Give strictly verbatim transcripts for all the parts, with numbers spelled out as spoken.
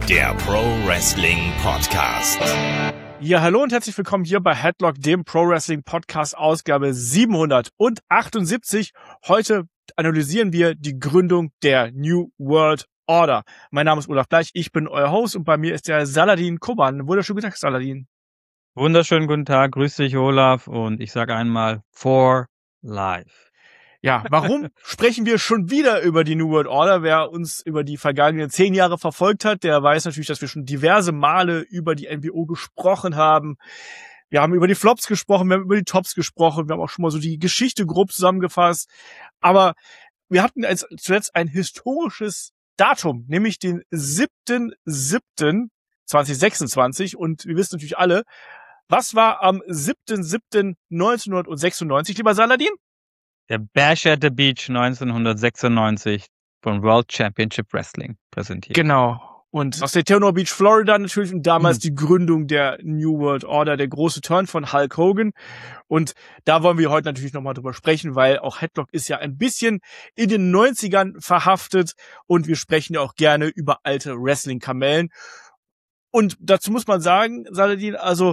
der Pro Wrestling Podcast. Ja, hallo und herzlich willkommen hier bei Headlock, dem Pro Wrestling Podcast, Ausgabe siebenhundertachtundsiebzig. Heute analysieren wir die Gründung der New World Order. Mein Name ist Olaf Bleich, ich bin euer Host und bei mir ist der Saladin Koban. Wunderschönen guten Tag, Saladin. Wunderschönen guten Tag, grüß dich Olaf und ich sage einmal for life. Ja, warum sprechen wir schon wieder über die New World Order? Wer uns über die vergangenen zehn Jahre verfolgt hat, der weiß natürlich, dass wir schon diverse Male über die N W O gesprochen haben. Wir haben über die Flops gesprochen, wir haben über die Tops gesprochen, wir haben auch schon mal so die Geschichte grob zusammengefasst. Aber wir hatten als zuletzt ein historisches Datum, nämlich den siebten siebten zweitausendsechsundzwanzig. Und wir wissen natürlich alle, was war am siebten siebten neunzehnhundertsechsundneunzig, lieber Saladin? Der Bash at the Beach neunzehnhundertsechsundneunzig von World Championship Wrestling präsentiert. Genau. Und aus Daytona Beach, Florida natürlich und damals Mhm. die Gründung der New World Order, der große Turn von Hulk Hogan. Und da wollen wir heute natürlich nochmal drüber sprechen, weil auch Headlock ist ja ein bisschen in den neunzigern verhaftet und wir sprechen ja auch gerne über alte Wrestling-Kamellen. Und dazu muss man sagen, Saladin, also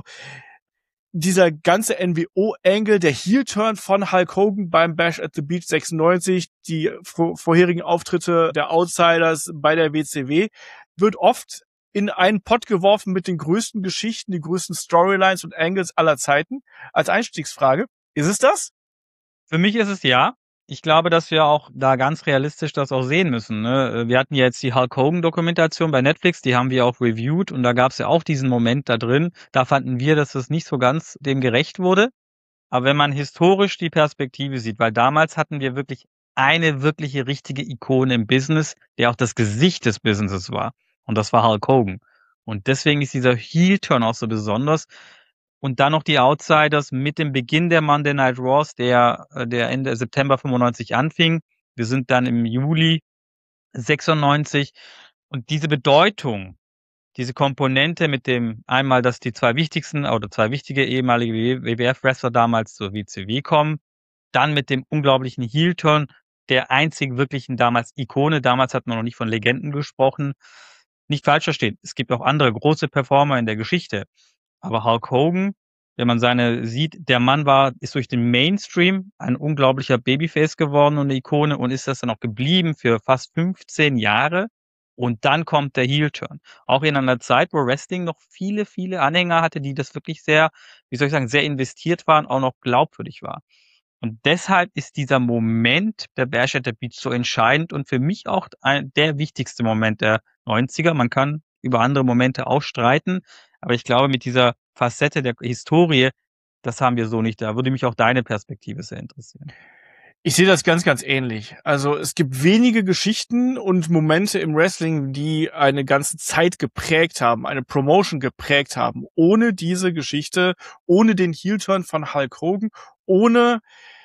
dieser ganze N W O-Angle, der Heel-Turn von Hulk Hogan beim Bash at the Beach sechsundneunzig, die vor vorherigen Auftritte der Outsiders bei der W C W, wird oft in einen Pott geworfen mit den größten Geschichten, die größten Storylines und Angles aller Zeiten. Als Einstiegsfrage, ist es das? Für mich ist es ja. Ich glaube, dass wir auch da ganz realistisch das auch sehen müssen. Ne? Wir hatten ja jetzt die Hulk Hogan-Dokumentation bei Netflix, die haben wir auch reviewed und da gab es ja auch diesen Moment da drin. Da fanden wir, dass es nicht so ganz dem gerecht wurde. Aber wenn man historisch die Perspektive sieht, weil damals hatten wir wirklich eine wirkliche richtige Ikone im Business, der auch das Gesicht des Businesses war. Und das war Hulk Hogan. Und deswegen ist dieser Heel-Turn auch so besonders. Und dann noch die Outsiders mit dem Beginn der Monday Night Raws, der, der Ende September fünfundneunzig anfing. Wir sind dann im Juli sechsundneunzig. Und diese Bedeutung, diese Komponente mit dem einmal, dass die zwei wichtigsten oder zwei wichtige ehemalige W W F-Wrestler damals zur W C W kommen, dann mit dem unglaublichen Heel-Turn, der einzigen wirklichen damals Ikone. Damals hat man noch nicht von Legenden gesprochen. Nicht falsch verstehen. Es gibt auch andere große Performer in der Geschichte. Aber Hulk Hogan, wenn man seine sieht, der Mann war, ist durch den Mainstream ein unglaublicher Babyface geworden und eine Ikone und ist das dann auch geblieben für fast fünfzehn Jahre. Und dann kommt der Heel-Turn. Auch in einer Zeit, wo Wrestling noch viele, viele Anhänger hatte, die das wirklich sehr, wie soll ich sagen, sehr investiert waren, auch noch glaubwürdig war. Und deshalb ist dieser Moment der Bash at the Beach so entscheidend und für mich auch ein, der wichtigste Moment der neunziger. Man kann über andere Momente auch streiten, aber ich glaube, mit dieser Facette der Historie, das haben wir so nicht. Da würde mich auch deine Perspektive sehr interessieren. Ich sehe das ganz, ganz ähnlich. Also es gibt wenige Geschichten und Momente im Wrestling, die eine ganze Zeit geprägt haben, eine Promotion geprägt haben. Ohne diese Geschichte, ohne den Heel-Turn von Hulk Hogan, ohne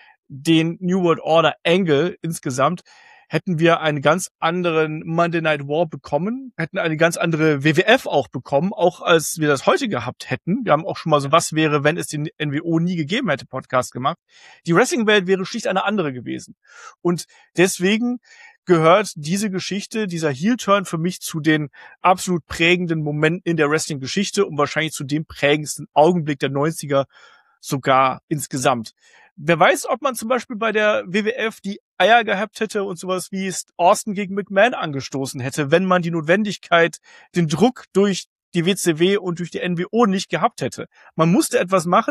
den New World Order Angle insgesamt, hätten wir einen ganz anderen Monday Night War bekommen, hätten eine ganz andere W W F auch bekommen, auch als wir das heute gehabt hätten. Wir haben auch schon mal so Was wäre, wenn es den N W O nie gegeben hätte Podcast gemacht. Die Wrestling-Welt wäre schlicht eine andere gewesen. Und deswegen gehört diese Geschichte, dieser Heel-Turn für mich zu den absolut prägenden Momenten in der Wrestling-Geschichte und wahrscheinlich zu dem prägendsten Augenblick der neunziger sogar insgesamt. Wer weiß, ob man zum Beispiel bei der W W F die Eier gehabt hätte und sowas wie Austin gegen McMahon angestoßen hätte, wenn man die Notwendigkeit, den Druck durch die W C W und durch die N W O nicht gehabt hätte. Man musste etwas machen.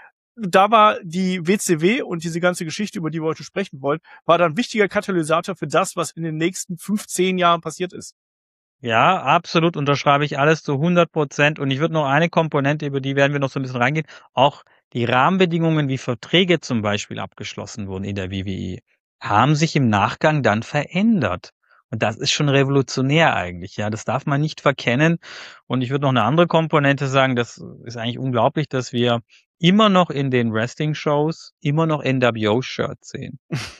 Da war die W C W und diese ganze Geschichte, über die wir heute sprechen wollen, war dann ein wichtiger Katalysator für das, was in den nächsten fünfzehn Jahren passiert ist. Ja, absolut, unterschreibe ich alles zu hundert Prozent. Und ich würde noch eine Komponente, über die werden wir noch so ein bisschen reingehen, auch die Rahmenbedingungen, wie Verträge zum Beispiel abgeschlossen wurden in der W W E, haben sich im Nachgang dann verändert. Und das ist schon revolutionär eigentlich, ja, das darf man nicht verkennen. Und ich würde noch eine andere Komponente sagen, das ist eigentlich unglaublich, dass wir immer noch in den Wrestling-Shows immer noch N W O-Shirts sehen.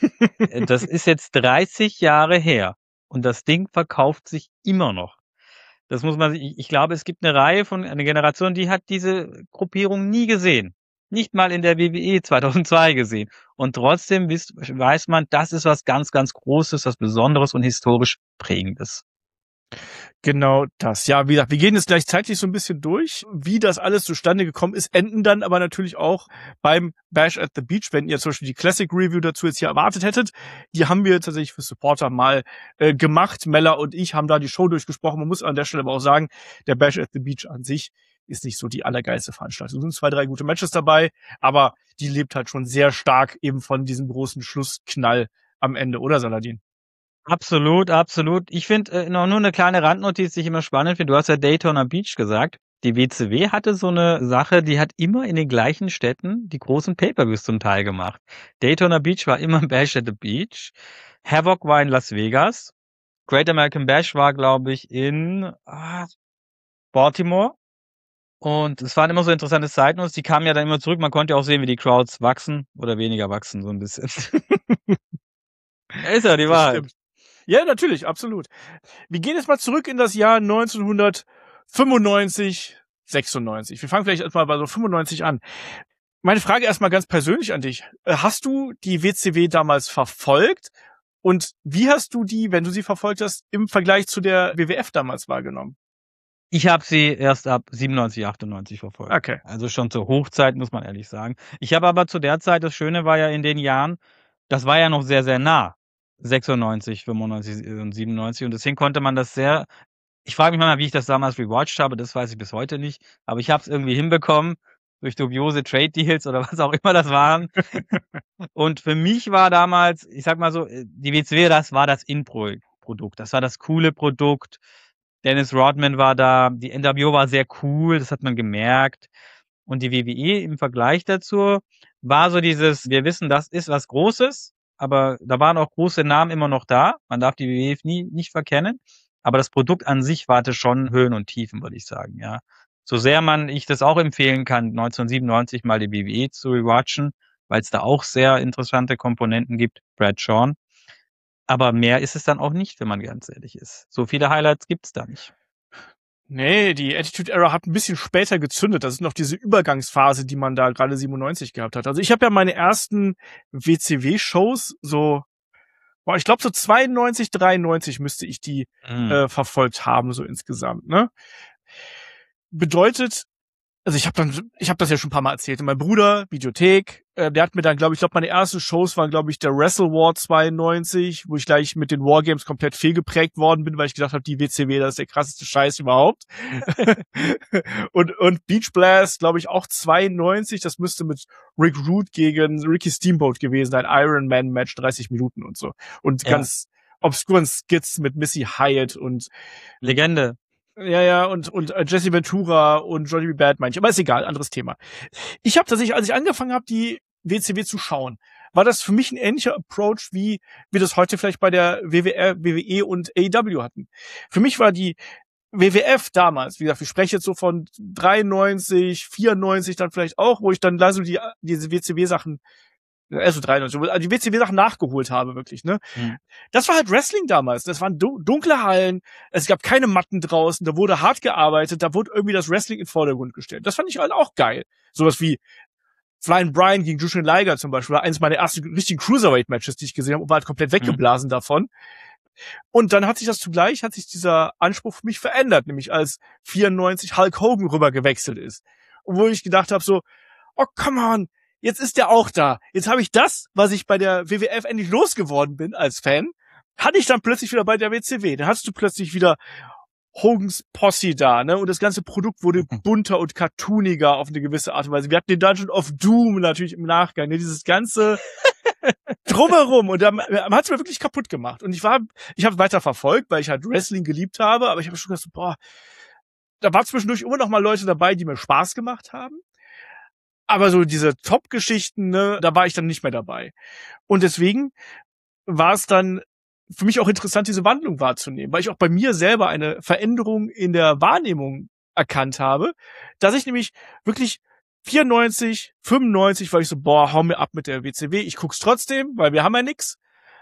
Das ist jetzt dreißig Jahre her. Und das Ding verkauft sich immer noch. Das muss man, ich, ich glaube, es gibt eine Reihe von, eine Generation, die hat diese Gruppierung nie gesehen. Nicht mal in der W W E zweitausendzwei gesehen. Und trotzdem weiß man, das ist was ganz, ganz Großes, was Besonderes und historisch Prägendes. Genau das. Ja, wie gesagt, wir gehen jetzt gleich zeitlich so ein bisschen durch, wie das alles zustande gekommen ist, enden dann aber natürlich auch beim Bash at the Beach, wenn ihr zum Beispiel die Classic Review dazu jetzt hier erwartet hättet. Die haben wir tatsächlich für Supporter mal äh, gemacht. Mella und ich haben da die Show durchgesprochen. Man muss an der Stelle aber auch sagen, der Bash at the Beach an sich ist nicht so die allergeilste Veranstaltung. Es sind zwei, drei gute Matches dabei, aber die lebt halt schon sehr stark eben von diesem großen Schlussknall am Ende, oder Saladin? Absolut, absolut. Ich finde äh, noch nur eine kleine Randnotiz, die ich immer spannend finde. Du hast ja Daytona Beach gesagt. Die W C W hatte so eine Sache, die hat immer in den gleichen Städten die großen Pay-Per-Views zum Teil gemacht. Daytona Beach war immer Bash at the Beach. Havoc war in Las Vegas. Great American Bash war, glaube ich, in ah, Baltimore. Und es waren immer so interessante Side-Notes. Die kamen ja dann immer zurück. Man konnte ja auch sehen, wie die Crowds wachsen oder weniger wachsen, so ein bisschen. Ist ja die Das Wahrheit. stimmt. Ja, natürlich, absolut. Wir gehen jetzt mal zurück in das Jahr neunzehnhundertfünfundneunzig, sechsundneunzig. Wir fangen vielleicht erstmal bei so fünfundneunzig an. Meine Frage erstmal ganz persönlich an dich. Hast du die W C W damals verfolgt? Und wie hast du die, wenn du sie verfolgt hast, im Vergleich zu der W W F damals wahrgenommen? Ich habe sie erst ab siebenundneunzig, achtundneunzig verfolgt. Okay. Also schon zur Hochzeit, muss man ehrlich sagen. Ich habe aber zu der Zeit, das Schöne war ja in den Jahren, das war ja noch sehr, sehr nah. sechsundneunzig, fünfundneunzig und siebenundneunzig. Und deswegen konnte man das sehr, ich frage mich mal, wie ich das damals rewatcht habe, das weiß ich bis heute nicht. Aber ich habe es irgendwie hinbekommen, durch dubiose Trade Deals oder was auch immer das waren. Und für mich war damals, ich sag mal so, die W C W, das war das In-Produkt. Das war das coole Produkt. Dennis Rodman war da, die N W O war sehr cool, das hat man gemerkt. Und die W W E im Vergleich dazu war so dieses, wir wissen, das ist was Großes, aber da waren auch große Namen immer noch da. Man darf die W W E nie nicht verkennen. Aber das Produkt an sich hatte schon Höhen und Tiefen, würde ich sagen, ja. So sehr man ich das auch empfehlen kann, neunzehnhundertsiebenundneunzig mal die W W E zu rewatchen, weil es da auch sehr interessante Komponenten gibt, Brad Shawn. Aber mehr ist es dann auch nicht, wenn man ganz ehrlich ist. So viele Highlights gibt's da nicht. Nee, die Attitude Era hat ein bisschen später gezündet. Das ist noch diese Übergangsphase, die man da gerade siebenundneunzig gehabt hat. Also ich habe ja meine ersten W C W-Shows so, boah, ich glaube so zweiundneunzig, dreiundneunzig müsste ich die Mhm. äh, verfolgt haben, so insgesamt, ne? Bedeutet, also ich habe dann, ich habe das ja schon ein paar Mal erzählt. Mein Bruder, Videothek, äh, der hat mir dann, glaube ich, glaube meine ersten Shows waren, glaube ich, der Wrestle War zweiundneunzig, wo ich gleich mit den Wargames komplett fehlgeprägt worden bin, weil ich gedacht habe, die W C W, das ist der krasseste Scheiß überhaupt. und und Beach Blast, glaube ich, auch zweiundneunzig. Das müsste mit Rick Rude gegen Ricky Steamboat gewesen sein, Iron Man Match, dreißig Minuten und so. Und Ja. ganz obskuren Skits mit Missy Hyatt und Legende. ja, ja, und und äh, Jesse Ventura und Johnny B. Bad manche, aber ist egal, anderes Thema. Ich habe tatsächlich, als ich angefangen habe, die W C W zu schauen, war das für mich ein ähnlicher Approach, wie wir das heute vielleicht bei der W W F, W W E und A E W hatten. Für mich war die W W F damals, wie gesagt, ich spreche jetzt so von dreiundneunzig, vierundneunzig dann vielleicht auch, wo ich dann da so die diese W C W-Sachen, also dreiundneunzig, also die W C W-Sachen nachgeholt habe, wirklich, ne? Mhm. Das war halt Wrestling damals. Das waren dunkle Hallen, es gab keine Matten draußen, da wurde hart gearbeitet, da wurde irgendwie das Wrestling in den Vordergrund gestellt. Das fand ich halt auch geil. Sowas wie Flying Brian gegen Jushin Liger zum Beispiel, war eines meiner ersten richtigen Cruiserweight-Matches, die ich gesehen habe, und war halt komplett weggeblasen mhm. davon. Und dann hat sich das zugleich, hat sich dieser Anspruch für mich verändert, nämlich als vierundneunzig Hulk Hogan rüber gewechselt ist. Und wo ich gedacht habe so, oh, come on, jetzt ist der auch da. Jetzt habe ich das, was ich bei der W W F endlich losgeworden bin als Fan, hatte ich dann plötzlich wieder bei der W C W. Dann hattest du plötzlich wieder Hogans Posse da, ne? Und das ganze Produkt wurde bunter und cartooniger auf eine gewisse Art und Weise. Wir hatten den Dungeon of Doom natürlich im Nachgang, ne? Dieses ganze drumherum. Und da man hat's mir wirklich kaputt gemacht. Und ich war, ich habe weiter verfolgt, weil ich halt Wrestling geliebt habe, aber ich habe schon gedacht, boah, da war zwischendurch immer noch mal Leute dabei, die mir Spaß gemacht haben. Aber so diese Top-Geschichten, ne, da war ich dann nicht mehr dabei. Und deswegen war es dann für mich auch interessant, diese Wandlung wahrzunehmen, weil ich auch bei mir selber eine Veränderung in der Wahrnehmung erkannt habe, dass ich nämlich wirklich vierundneunzig, fünfundneunzig, weil ich so, boah, hau mir ab mit der W C W, ich guck's trotzdem, weil wir haben ja nix.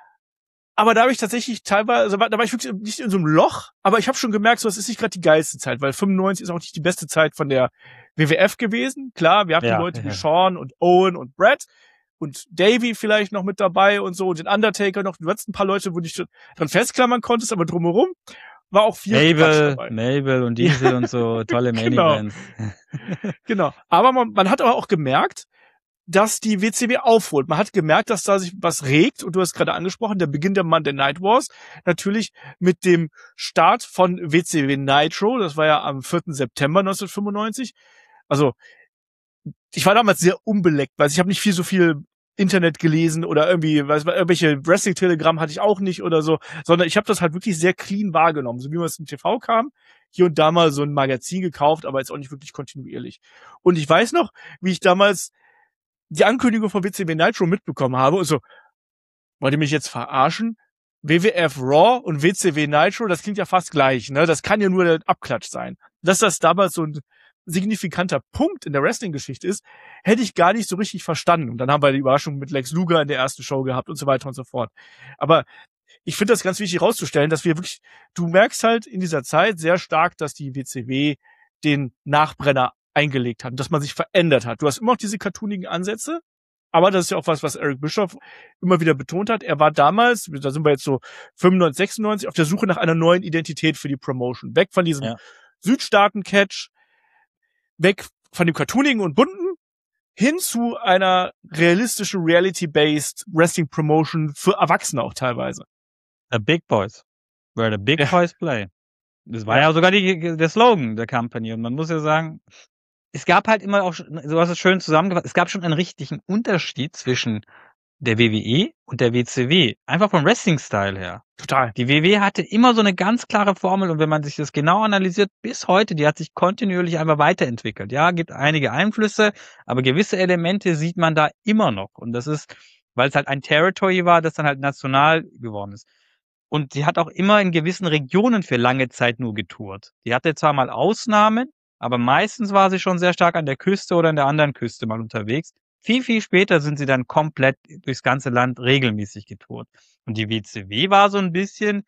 Aber da habe ich tatsächlich teilweise, da war ich wirklich nicht in so einem Loch, aber ich habe schon gemerkt, so, das ist nicht gerade die geilste Zeit, weil fünfundneunzig ist auch nicht die beste Zeit von der W W F gewesen. Klar, wir hatten Ja, Leute ja. wie Shawn und Owen und Brett und Davey vielleicht noch mit dabei und so und den Undertaker noch. Du hattest ein paar Leute, wo du dich dran festklammern konntest, aber drumherum war auch viel Quatsch Mabel, dabei. Mabel und Diesel und so, tolle Main Genau. Events. Genau. Aber man, man hat aber auch gemerkt, dass die W C W aufholt. Man hat gemerkt, dass da sich was regt, und du hast gerade angesprochen, der Beginn der Monday Night Wars, natürlich mit dem Start von W C W Nitro, das war ja am vierten September neunzehnhundertfünfundneunzig. Also, ich war damals sehr unbeleckt, weil ich habe nicht viel so viel Internet gelesen oder irgendwie, weiß man, irgendwelche Wrestling-Telegramm hatte ich auch nicht oder so, sondern ich habe das halt wirklich sehr clean wahrgenommen, so wie man es im T V kam, hier und da mal so ein Magazin gekauft, aber jetzt auch nicht wirklich kontinuierlich. Und ich weiß noch, wie ich damals die Ankündigung von W C W Nitro mitbekommen habe und so, wollt ihr mich jetzt verarschen? W W F Raw und W C W Nitro, das klingt ja fast gleich, ne? Das kann ja nur der Abklatsch sein. Dass das damals so ein signifikanter Punkt in der Wrestling-Geschichte ist, hätte ich gar nicht so richtig verstanden. Und dann haben wir die Überraschung mit Lex Luger in der ersten Show gehabt und so weiter und so fort. Aber ich finde das ganz wichtig herauszustellen, dass wir wirklich, du merkst halt in dieser Zeit sehr stark, dass die W C W den Nachbrenner eingelegt hat, dass man sich verändert hat. Du hast immer noch diese cartoonigen Ansätze, aber das ist ja auch was, was Eric Bischoff immer wieder betont hat. Er war damals, da sind wir jetzt so fünfundneunzig, sechsundneunzig, auf der Suche nach einer neuen Identität für die Promotion. Weg von diesem Ja. Südstaaten-Catch, weg von dem cartoonigen und bunten, hin zu einer realistischen, reality-based Wrestling-Promotion für Erwachsene auch teilweise. The Big Boys. Where the Big Ja. Boys play. Das war Ja. ja, sogar die, der Slogan der Company. Und man muss ja sagen, es gab halt immer auch, du hast es schön zusammengefasst, es gab schon einen richtigen Unterschied zwischen der W W E und der W C W. Einfach vom Wrestling-Style her. Total. Die W W E hatte immer so eine ganz klare Formel, und wenn man sich das genau analysiert, bis heute, die hat sich kontinuierlich einfach weiterentwickelt. Ja, gibt einige Einflüsse, aber gewisse Elemente sieht man da immer noch. Und das ist, weil es halt ein Territory war, das dann halt national geworden ist. Und sie hat auch immer in gewissen Regionen für lange Zeit nur getourt. Die hatte zwar mal Ausnahmen, aber meistens war sie schon sehr stark an der Küste oder an der anderen Küste mal unterwegs. Viel, viel später sind sie dann komplett durchs ganze Land regelmäßig getourt. Und die W C W war so ein bisschen,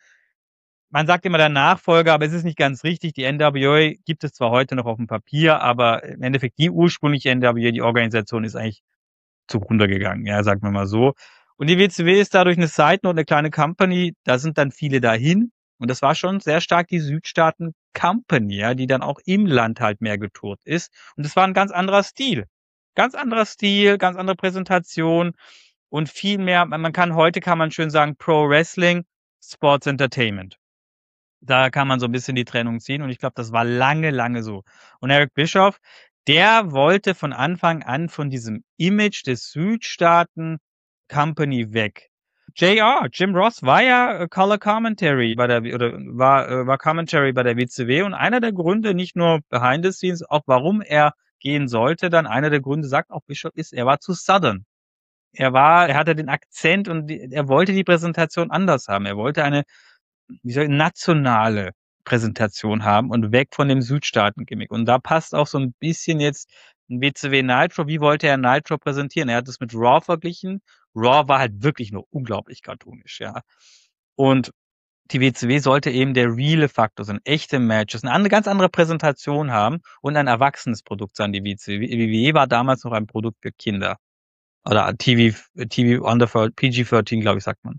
man sagt immer der Nachfolger, aber es ist nicht ganz richtig. Die N W A gibt es zwar heute noch auf dem Papier, aber im Endeffekt die ursprüngliche N W A, die Organisation, ist eigentlich zugrunde gegangen, ja, sagen wir mal so. Und die W C W ist dadurch eine Side Note, eine kleine Company, da sind dann viele dahin. Und das war schon sehr stark die Südstaaten Company, ja, die dann auch im Land halt mehr getourt ist. Und das war ein ganz anderer Stil. Ganz anderer Stil, ganz andere Präsentation und viel mehr, man kann heute, kann man schön sagen, Pro Wrestling, Sports Entertainment. Da kann man so ein bisschen die Trennung ziehen, und ich glaube, das war lange, lange so. Und Eric Bischoff, der wollte von Anfang an von diesem Image des Südstaaten Company weg. J R, Jim Ross war ja Color Commentary bei der, oder war, war Commentary bei der W C W, und einer der Gründe, nicht nur behind the scenes, auch warum er gehen sollte, dann einer der Gründe, sagt auch Bischoff, ist, er war zu Southern. Er war, er hatte den Akzent und die, er wollte die Präsentation anders haben. Er wollte eine, wie soll ich, nationale Präsentation haben und weg von dem Südstaaten-Gimmick. Und da passt auch so ein bisschen jetzt ein W C W Nitro. Wie wollte er Nitro präsentieren? Er hat es mit Raw verglichen. Raw war halt wirklich nur unglaublich cartoonisch, ja. Und die W C W sollte eben der reale Faktor sein, echte Matches, eine ganz andere Präsentation haben und ein erwachsenes Produkt sein. Die W C W, W W E war damals noch ein Produkt für Kinder. Oder T V, T V under P G dreizehn, glaube ich, sagt man.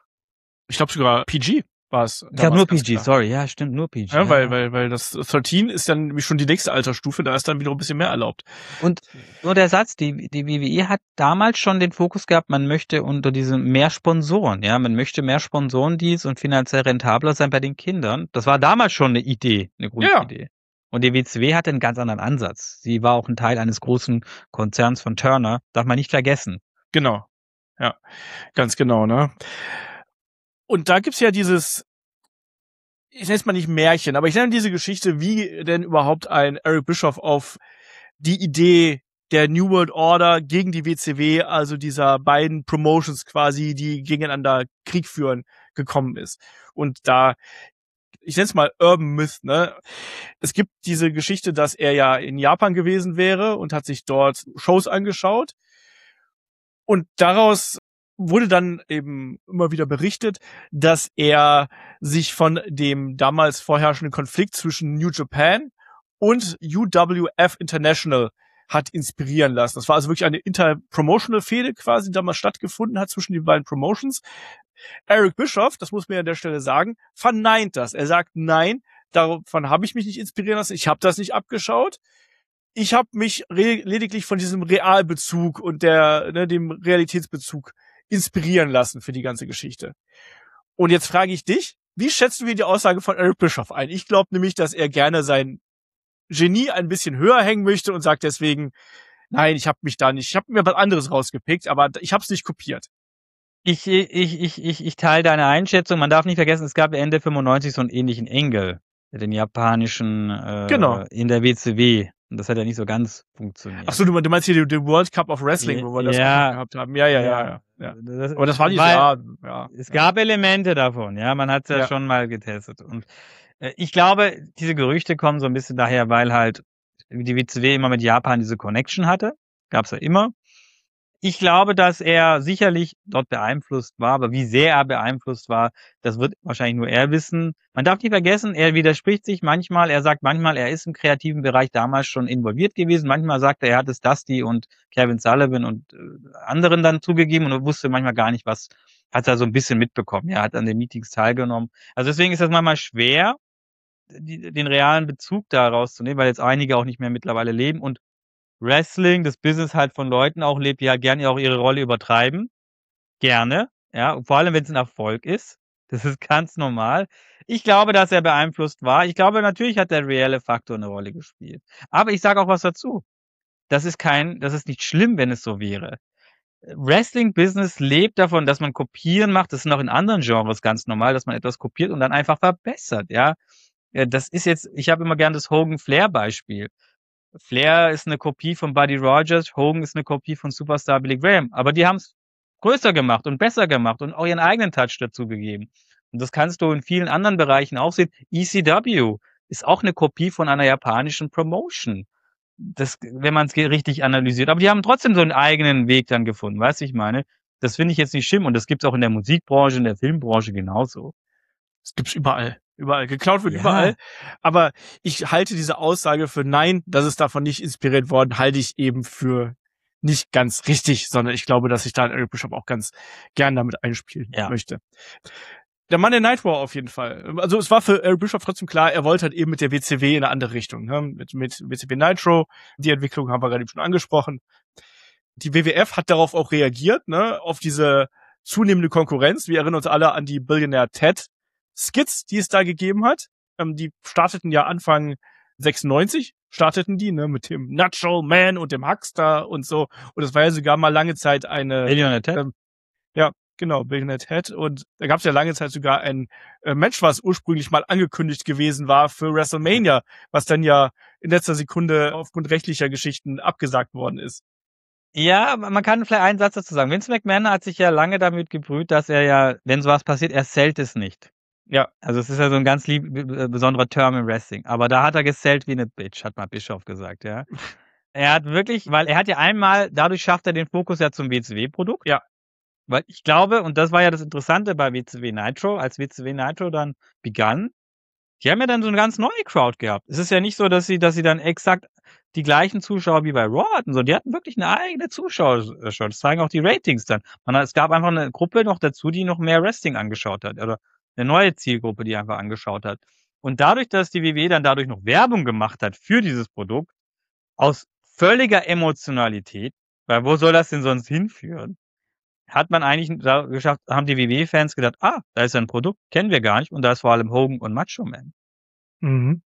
Ich glaube sogar P G war es. Ja, nur P G, sorry, ja, stimmt, nur P G. Ja, ja, weil, ja. weil, weil das dreizehn ist dann nämlich schon die nächste Altersstufe, da ist dann wieder ein bisschen mehr erlaubt. Und nur der Satz, die, die W W E hat damals schon den Fokus gehabt, man möchte unter diesen mehr Sponsoren, ja, man möchte mehr Sponsorendeals und finanziell rentabler sein bei den Kindern. Das war damals schon eine Idee, eine Grundidee. Ja. Und die W C W hatte einen ganz anderen Ansatz. Sie war auch ein Teil eines großen Konzerns von Turner, darf man nicht vergessen. Genau. Ja, ganz genau, ne? Und da gibt's ja dieses, ich nenne es mal nicht Märchen, aber ich nenne diese Geschichte, wie denn überhaupt ein Eric Bischoff auf die Idee der New World Order gegen die W C W, also dieser beiden Promotions quasi, die gegeneinander Krieg führen, gekommen ist. Und da, ich nenne es mal Urban Myth, ne? Es gibt diese Geschichte, dass er ja in Japan gewesen wäre und hat sich dort Shows angeschaut. Und daraus wurde dann eben immer wieder berichtet, dass er sich von dem damals vorherrschenden Konflikt zwischen New Japan und U W F International hat inspirieren lassen. Das war also wirklich eine interpromotional Fehde quasi, die damals stattgefunden hat zwischen den beiden Promotions. Eric Bischoff, das muss man an der Stelle sagen, verneint das. Er sagt, nein, davon habe ich mich nicht inspirieren lassen, ich habe das nicht abgeschaut. Ich habe mich re- lediglich von diesem Realbezug und der ne, dem Realitätsbezug inspirieren lassen für die ganze Geschichte. Und jetzt frage ich dich, wie schätzen wir die Aussage von Eric Bischoff ein? Ich glaube nämlich, dass er gerne sein Genie ein bisschen höher hängen möchte und sagt deswegen, nein, ich habe mich da nicht, ich habe mir was anderes rausgepickt, aber ich habe es nicht kopiert. Ich, ich, ich, ich, ich teile deine Einschätzung. Man darf nicht vergessen, es gab Ende fünfundneunzig so einen ähnlichen Engel, den japanischen äh, Genau. in der W C W. Und das hat ja nicht so ganz funktioniert. Ach so, du, du meinst hier den World Cup of Wrestling, wo wir das ja, auch gehabt haben. Ja, ja, ja, ja. ja. Das, aber das war nicht so, weil ja, ja. Es gab Elemente davon, ja, man hat es ja, ja schon mal getestet. Und äh, ich glaube, diese Gerüchte kommen so ein bisschen daher, weil halt die W C W immer mit Japan diese Connection hatte. Gab's ja immer. Ich glaube, dass er sicherlich dort beeinflusst war, aber wie sehr er beeinflusst war, das wird wahrscheinlich nur er wissen. Man darf nicht vergessen, er widerspricht sich manchmal. Er sagt manchmal, er ist im kreativen Bereich damals schon involviert gewesen. Manchmal sagt er, er hat es Dusty und Kevin Sullivan und äh, anderen dann zugegeben und wusste manchmal gar nicht, was hat er so ein bisschen mitbekommen. Er hat an den Meetings teilgenommen. Also deswegen ist das manchmal schwer, die, den realen Bezug da rauszunehmen, weil jetzt einige auch nicht mehr mittlerweile leben und Wrestling, das Business halt von Leuten auch lebt, die halt gerne auch ihre Rolle übertreiben. Gerne, ja, und vor allem, wenn es ein Erfolg ist. Das ist ganz normal. Ich glaube, dass er beeinflusst war. Ich glaube, natürlich hat der reelle Faktor eine Rolle gespielt. Aber ich sage auch was dazu. Das ist kein, das ist nicht schlimm, wenn es so wäre. Wrestling-Business lebt davon, dass man Kopieren macht. Das ist noch in anderen Genres ganz normal, dass man etwas kopiert und dann einfach verbessert, ja. Das ist jetzt, ich habe immer gern das Hogan-Flair-Beispiel. Flair ist eine Kopie von Buddy Rogers, Hogan ist eine Kopie von Superstar Billy Graham. Aber die haben es größer gemacht und besser gemacht und auch ihren eigenen Touch dazu gegeben. Und das kannst du in vielen anderen Bereichen auch sehen. E C W ist auch eine Kopie von einer japanischen Promotion. Das, wenn man es richtig analysiert. Aber die haben trotzdem so einen eigenen Weg dann gefunden, weißt du, ich meine? Das finde ich jetzt nicht schlimm und das gibt es auch in der Musikbranche, in der Filmbranche genauso. Das gibt's überall. Überall. Geklaut wird Ja. überall. Aber ich halte diese Aussage für nein, das ist davon nicht inspiriert worden, halte ich eben für nicht ganz richtig, sondern ich glaube, dass ich da Eric Bischoff auch ganz gern damit einspielen ja. möchte. Der Monday Night War auf jeden Fall. Also es war für Eric Bischoff trotzdem klar, er wollte halt eben mit der W C W in eine andere Richtung. Ne? Mit, mit W C W Nitro, die Entwicklung haben wir gerade schon angesprochen. Die W W F hat darauf auch reagiert, ne, auf diese zunehmende Konkurrenz. Wir erinnern uns alle an die Billionaire Ted Skits, die es da gegeben hat. Ähm, die starteten ja Anfang sechsundneunzig, starteten die, ne, mit dem Natural Man und dem Huckster und so. Und das war ja sogar mal lange Zeit eine... Billionaire Ted? Ähm, ja, genau, Billionaire Ted. Und da gab es ja lange Zeit sogar ein äh, Match, was ursprünglich mal angekündigt gewesen war für WrestleMania, was dann ja in letzter Sekunde aufgrund rechtlicher Geschichten abgesagt worden ist. Ja, man kann vielleicht einen Satz dazu sagen. Vince McMahon hat sich ja lange damit gebrüht, dass er ja, wenn sowas passiert, er zählt es nicht. Ja. Also es ist ja so ein ganz lieb, besonderer Term im Wrestling. Aber da hat er gesellt wie eine Bitch, hat mal Bischof gesagt, ja. Er hat wirklich, weil er hat ja einmal, dadurch schafft er den Fokus ja zum W C W-Produkt. Ja. Weil ich glaube, und das war ja das Interessante bei W C W Nitro, als W C W Nitro dann begann, die haben ja dann so eine ganz neue Crowd gehabt. Es ist ja nicht so, dass sie, dass sie dann exakt die gleichen Zuschauer wie bei Raw hatten, so. Die hatten wirklich eine eigene Zuschauershow. Das zeigen auch die Ratings dann. Man, es gab einfach eine Gruppe noch dazu, die noch mehr Wrestling angeschaut hat. Oder eine neue Zielgruppe, die einfach angeschaut hat. Und dadurch, dass die W W E dann dadurch noch Werbung gemacht hat für dieses Produkt, aus völliger Emotionalität, weil wo soll das denn sonst hinführen, hat man eigentlich da geschafft, haben die W W E-Fans gedacht, ah, da ist ein Produkt, kennen wir gar nicht, und da ist vor allem Hogan und Macho Man. Mhm.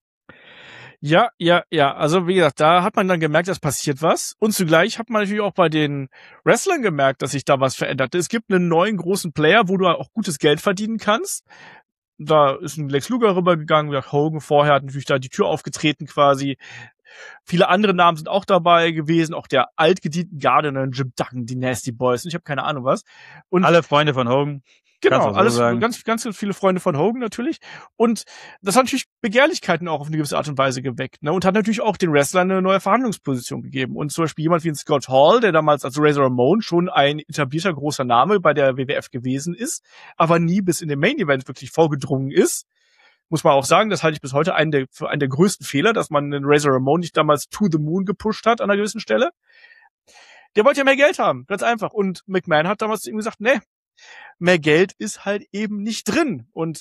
Ja, ja, ja. Also wie gesagt, da hat man dann gemerkt, es passiert was. Und zugleich hat man natürlich auch bei den Wrestlern gemerkt, dass sich da was verändert. Es gibt einen neuen großen Player, wo du auch gutes Geld verdienen kannst. Da ist ein Lex Luger rübergegangen, wie gesagt, Hogan vorher hat natürlich da die Tür aufgetreten quasi. Viele andere Namen sind auch dabei gewesen, auch der altgedienten Garde, Jim Duggan, die Nasty Boys, und ich habe keine Ahnung was. Und alle Freunde von Hogan. Genau, so alles sagen. ganz, ganz viele Freunde von Hogan natürlich. Und das hat natürlich Begehrlichkeiten auch auf eine gewisse Art und Weise geweckt, ne? Und hat natürlich auch den Wrestlern eine neue Verhandlungsposition gegeben. Und zum Beispiel jemand wie ein Scott Hall, der damals als Razor Ramon schon ein etablierter großer Name bei der W W F gewesen ist, aber nie bis in den Main Event wirklich vorgedrungen ist. Muss man auch sagen, das halte ich bis heute einen der, für einen der größten Fehler, dass man den Razor Ramon nicht damals to the moon gepusht hat an einer gewissen Stelle. Der wollte ja mehr Geld haben, ganz einfach. Und McMahon hat damals ihm gesagt, nee, mehr Geld ist halt eben nicht drin. Und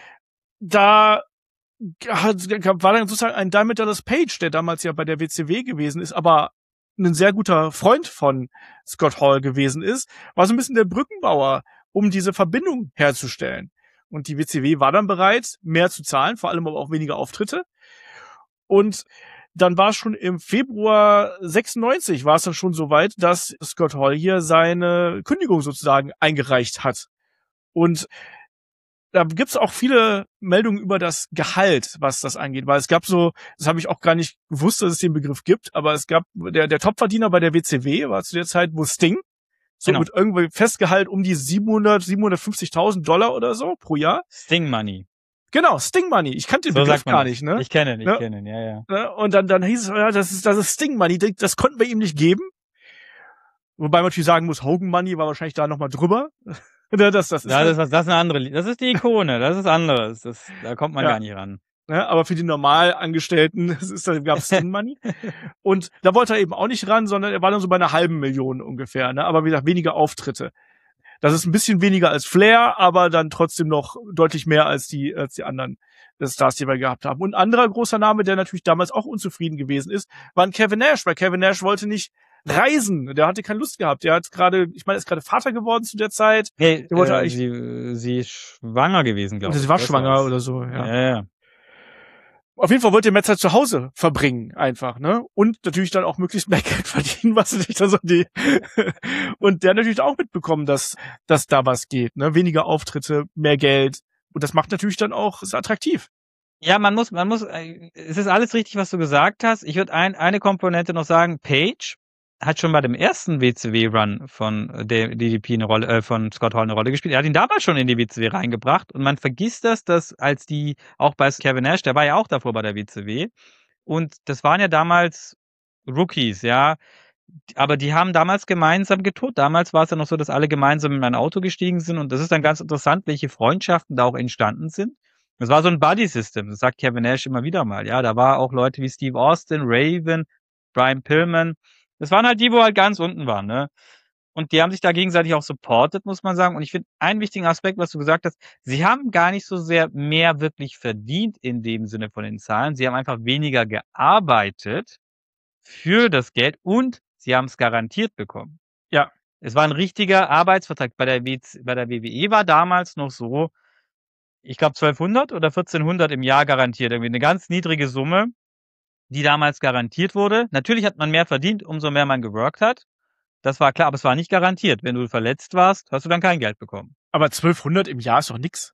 da war dann sozusagen ein Diamond Dallas Page, der damals ja bei der W C W gewesen ist, aber ein sehr guter Freund von Scott Hall gewesen ist, war so ein bisschen der Brückenbauer, um diese Verbindung herzustellen. Und die W C W war dann bereit, mehr zu zahlen, vor allem aber auch weniger Auftritte. Und dann war es schon im Februar sechsundneunzig, war es dann schon so weit, dass Scott Hall hier seine Kündigung sozusagen eingereicht hat. Und da gibt's auch viele Meldungen über das Gehalt, was das angeht, weil es gab so, das habe ich auch gar nicht gewusst, dass es den Begriff gibt, aber es gab, der, der Topverdiener bei der W C W war zu der Zeit wo Sting, so Genau. mit irgendwie Festgehalt um die siebenhundert, siebenhundertfünfzigtausend Dollar oder so pro Jahr. Sting Money. Genau, Sting Money. Ich kannte den So Begriff sagt man gar das. nicht, ne? Ich kenne ihn, ich Ne? kenne ihn, ja, ja. Ne? Und dann, dann hieß es, ja, das ist, das ist Sting Money, das konnten wir ihm nicht geben. Wobei man natürlich sagen muss, Hogan Money war wahrscheinlich da nochmal drüber. das, das, ist Ja, halt, das, ist, das ist eine andere, Li- das ist die Ikone, das ist anderes. Das, da kommt man Ja. gar nicht ran. ne? Aber für die Normalangestellten es ist, da gab's Sting Money. Und da wollte er eben auch nicht ran, sondern er war dann so bei einer halben Million ungefähr. Ne? Aber wie gesagt, weniger Auftritte. Das ist ein bisschen weniger als Flair, aber dann trotzdem noch deutlich mehr als die, als die anderen Stars, die wir gehabt haben. Und ein anderer großer Name, der natürlich damals auch unzufrieden gewesen ist, war ein Kevin Nash, weil Kevin Nash wollte nicht reisen. Der hatte keine Lust gehabt. Der hat gerade, ich meine, er ist gerade Vater geworden zu der Zeit. Hey, Der wollte äh, eigentlich- sie, sie ist schwanger gewesen, glaube Oder ich. sie war Das schwanger war's. oder so, ja. Ja, ja. Auf jeden Fall wollte er mehr Zeit zu Hause verbringen, einfach, ne? Und natürlich dann auch möglichst mehr Geld verdienen, was natürlich dann so die, und der hat natürlich auch mitbekommen, dass, dass da was geht, ne? Weniger Auftritte, mehr Geld. Und das macht natürlich dann auch sehr attraktiv. Ja, man muss, man muss, äh, es ist alles richtig, was du gesagt hast. Ich würde ein, eine Komponente noch sagen. Page hat schon bei dem ersten W C W-Run von äh, der D D P eine Rolle, äh, von Scott Hall eine Rolle gespielt. Er hat ihn damals schon in die W C W reingebracht und man vergisst das, dass als die, auch bei Kevin Nash, der war ja auch davor bei der W C W und das waren ja damals Rookies, ja. Aber die haben damals gemeinsam getourt. Damals war es ja noch so, dass alle gemeinsam in ein Auto gestiegen sind und das ist dann ganz interessant, welche Freundschaften da auch entstanden sind. Das war so ein Buddy-System, das sagt Kevin Nash immer wieder mal, ja. Da war auch Leute wie Steve Austin, Raven, Brian Pillman. Das waren halt die, wo halt ganz unten waren, ne? Und die haben sich da gegenseitig auch supportet, muss man sagen. Und ich finde, einen wichtigen Aspekt, was du gesagt hast, sie haben gar nicht so sehr mehr wirklich verdient in dem Sinne von den Zahlen. Sie haben einfach weniger gearbeitet für das Geld und sie haben es garantiert bekommen. Ja. Es war ein richtiger Arbeitsvertrag. Bei der, W C, bei der W W E war damals noch so, ich glaube zwölfhundert oder vierzehnhundert im Jahr garantiert. Irgendwie eine ganz niedrige Summe, die damals garantiert wurde. Natürlich hat man mehr verdient, umso mehr man geworkt hat. Das war klar, aber es war nicht garantiert. Wenn du verletzt warst, hast du dann kein Geld bekommen. Aber zwölfhundert im Jahr ist doch nix.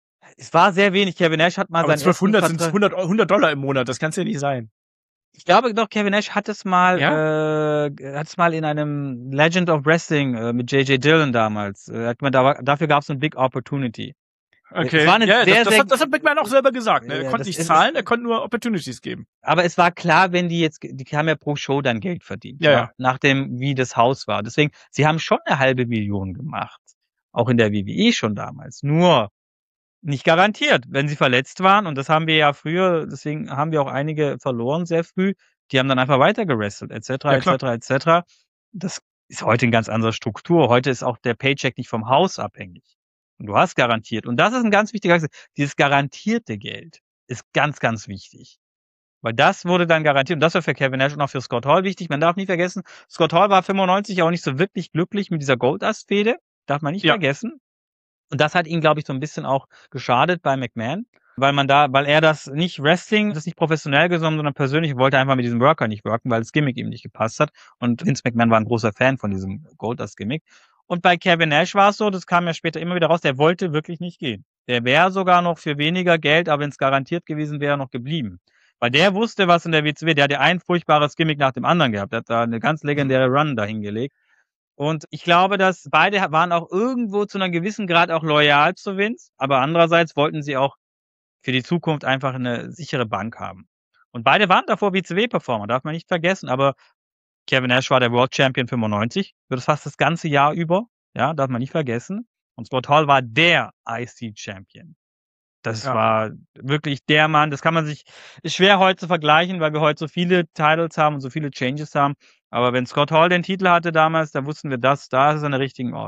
Es war sehr wenig. Kevin Nash hat mal Aber seinen zwölfhundert ersten sind Vertrag- hundert, hundert Dollar im Monat. Das kann's ja nicht sein. Ich glaube doch, Kevin Nash hat es mal, Ja? äh, hat es mal in einem Legend of Wrestling äh, mit J J Dillon damals. Äh, hat man da, dafür gab es eine Big Opportunity. Okay. Es war eine ja, sehr, das, das, sehr- hat, das hat McMahon auch selber gesagt. Ne? Er Ja, konnte das nicht ist- zahlen, er konnte nur Opportunities geben. Aber es war klar, wenn die jetzt, die haben ja pro Show dann Geld verdient. Ja, nach, ja. nach dem, wie das Haus war. Deswegen, sie haben schon eine halbe Million gemacht. Auch in der W W E schon damals. Nur nicht garantiert, wenn sie verletzt waren. Und das haben wir ja früher, deswegen haben wir auch einige verloren sehr früh. Die haben dann einfach weiter gerestelt, et cetera, Ja, et klar. cetera, et cetera. Das ist heute eine ganz andere Struktur. Heute ist auch der Paycheck nicht vom Haus abhängig. Und du hast garantiert. Und das ist ein ganz wichtiger Aspekt. Dieses garantierte Geld ist ganz, ganz wichtig. Weil das wurde dann garantiert. Und das war für Kevin Nash und auch für Scott Hall wichtig. Man darf nicht vergessen, Scott Hall war fünfundneunzig auch nicht so wirklich glücklich mit dieser Goldust-Fehde. Darf man nicht Ja. vergessen. Und das hat ihm, glaube ich, so ein bisschen auch geschadet bei McMahon. Weil man da, weil er das nicht Wrestling, das nicht professionell genommen, sondern persönlich wollte einfach mit diesem Worker nicht worken, weil das Gimmick ihm nicht gepasst hat. Und Vince McMahon war ein großer Fan von diesem Goldust-Gimmick. Und bei Kevin Nash war es so, das kam ja später immer wieder raus, der wollte wirklich nicht gehen. Der wäre sogar noch für weniger Geld, aber wenn es garantiert gewesen wäre, noch geblieben. Weil der wusste, was in der W C W, der hat ja ein furchtbares Gimmick nach dem anderen gehabt. Der hat da eine ganz legendäre Run dahingelegt. Und ich glaube, dass beide waren auch irgendwo zu einem gewissen Grad auch loyal zu Vince, aber andererseits wollten sie auch für die Zukunft einfach eine sichere Bank haben. Und beide waren davor W C W-Performer, darf man nicht vergessen, aber Kevin Nash war der World Champion fünfundneunzig, wird fast das ganze Jahr über, ja, darf man nicht vergessen. Und Scott Hall war der I C-Champion. Das Ja. war wirklich der Mann, das kann man sich, ist schwer heute zu vergleichen, weil wir heute so viele Titles haben und so viele Changes haben. Aber wenn Scott Hall den Titel hatte damals, da wussten wir das, da ist es an der richtigen Ort.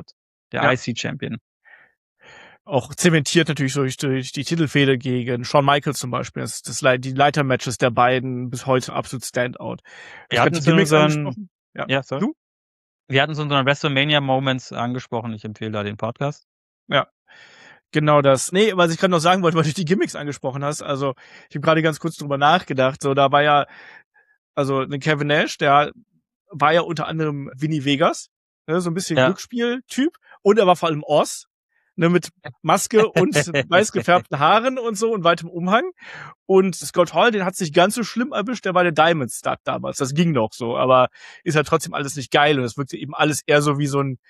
der Ja. I C-Champion. Auch zementiert natürlich durch, durch die Titelfehde gegen Shawn Michaels zum Beispiel. Das, das, die Leitermatches der beiden bis heute absolut Standout. Wir hatten es in unseren, ja. ja, sorry. Du? Wir hatten es in unseren WrestleMania-Moments angesprochen. Ich empfehle da den Podcast. Ja. Genau das. Nee, was ich gerade noch sagen wollte, weil du die Gimmicks angesprochen hast. Also, ich habe gerade ganz kurz drüber nachgedacht. So, da war ja, also, ein Kevin Nash, der war ja unter anderem Vinny Vegas, ne, so ein bisschen Ja. Glücksspiel-Typ. Und er war vor allem Oz, ne, mit Maske und weiß gefärbten Haaren und so und weitem Umhang. Und Scott Hall, den hat sich ganz so schlimm erwischt, der war der Diamond Stud damals. Das ging noch so, aber ist ja trotzdem alles nicht geil. Und es wirkte eben alles eher so wie so ein,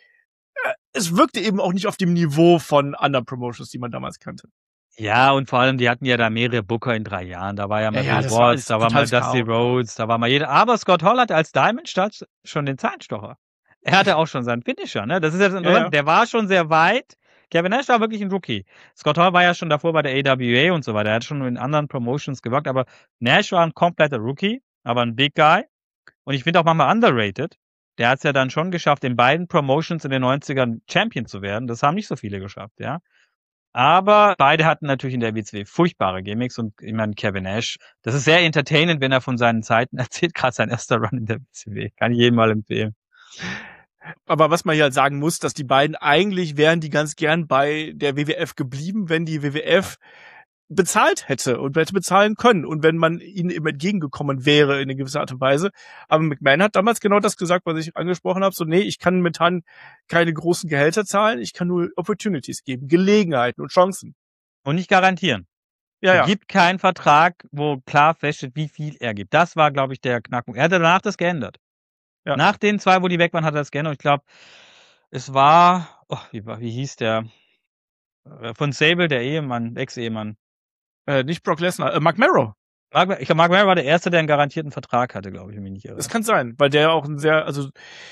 es wirkte eben auch nicht auf dem Niveau von anderen Promotions, die man damals kannte. Ja, und vor allem, die hatten ja da mehrere Booker in drei Jahren. Da war ja mal Ja, ja, Bill das war Watts, da war mal total Dusty Chaos. Rhodes, da war mal jeder. Aber Scott Hall hatte als Diamond Stud schon den Zahnstocher. Er hatte auch schon seinen Finisher, ne? Das ist jetzt interessant. Ja. Der war schon sehr weit. Kevin Nash war wirklich ein Rookie. Scott Hall war ja schon davor bei der A W A und so weiter. Er hat schon in anderen Promotions gewirkt, aber Nash war ein kompletter Rookie, aber ein Big Guy. Und ich finde auch manchmal underrated. Der hat es ja dann schon geschafft, in beiden Promotions in den neunzigern Champion zu werden. Das haben nicht so viele geschafft, ja. Aber beide hatten natürlich in der W C W furchtbare Gimmicks und ich meine, Kevin Nash, das ist sehr entertainend, wenn er von seinen Zeiten erzählt, gerade sein erster Run in der W C W. Kann ich jedem mal empfehlen. Aber was man hier halt sagen muss, dass die beiden eigentlich wären die ganz gern bei der W W F geblieben, wenn die W W F bezahlt hätte und hätte bezahlen können und wenn man ihnen eben entgegengekommen wäre in einer gewissen Art und Weise. Aber McMahon hat damals genau das gesagt, was ich angesprochen habe, so nee, ich kann momentan keine großen Gehälter zahlen, ich kann nur Opportunities geben, Gelegenheiten und Chancen. Und nicht garantieren. Ja, er ja. gibt keinen Vertrag, wo klar feststeht, wie viel er gibt. Das war, glaube ich, der Knackpunkt. Er hat danach das geändert. Ja. Nach den zwei, wo die weg waren, hat er das geändert. Ich glaube, es war, oh, wie, wie hieß der? Von Sable, der Ehemann, Ex-Ehemann. Äh, nicht Brock Lesnar, äh, Mark Merrow. Mark, ich glaube, Mark Merrow war der Erste, der einen garantierten Vertrag hatte, glaube ich, wenn mich nicht irre. Das kann sein, weil der auch ein sehr, also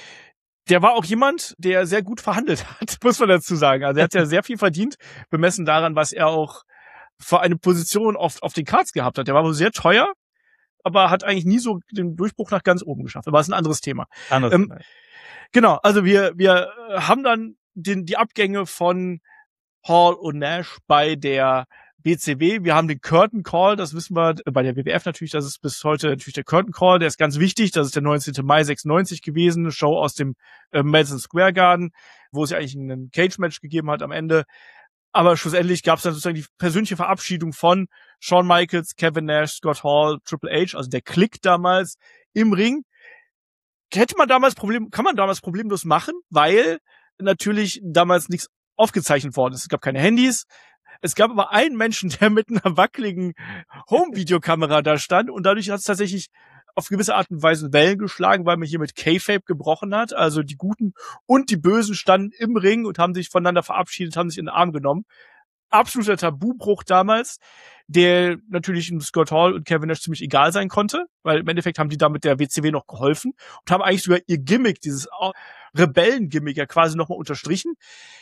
der war auch jemand, der sehr gut verhandelt hat, muss man dazu sagen. Also er hat ja sehr viel verdient, bemessen daran, was er auch für eine Position oft auf den Cards gehabt hat. Der war wohl sehr teuer, aber hat eigentlich nie so den Durchbruch nach ganz oben geschafft. Aber das ist ein anderes Thema. Anderes ähm, Thema. Genau, also wir wir haben dann den, die Abgänge von Hall und Nash bei der B C W. Wir haben den Curtain Call, das wissen wir bei der W W F natürlich, das ist bis heute natürlich der Curtain Call, der ist ganz wichtig, das ist der neunzehnten Mai sechsundneunzig gewesen, eine Show aus dem äh, Madison Square Garden, wo es ja eigentlich einen Cage-Match gegeben hat am Ende. Aber schlussendlich gab es dann sozusagen die persönliche Verabschiedung von Shawn Michaels, Kevin Nash, Scott Hall, Triple H, also der Klick damals im Ring. Hätte man damals Problem, kann man damals problemlos machen, weil natürlich damals nichts aufgezeichnet worden ist. Es gab keine Handys. Es gab aber einen Menschen, der mit einer wackeligen Home-Videokamera da stand und dadurch hat es tatsächlich auf gewisse Art und Weise Wellen geschlagen, weil man hier mit Kayfabe gebrochen hat. Also die Guten und die Bösen standen im Ring und haben sich voneinander verabschiedet, haben sich in den Arm genommen. Absoluter Tabubruch damals, der natürlich Scott Hall und Kevin Nash ziemlich egal sein konnte, weil im Endeffekt haben die damit der W C W noch geholfen und haben eigentlich sogar ihr Gimmick, dieses Rebellen-Gimmick ja quasi nochmal unterstrichen.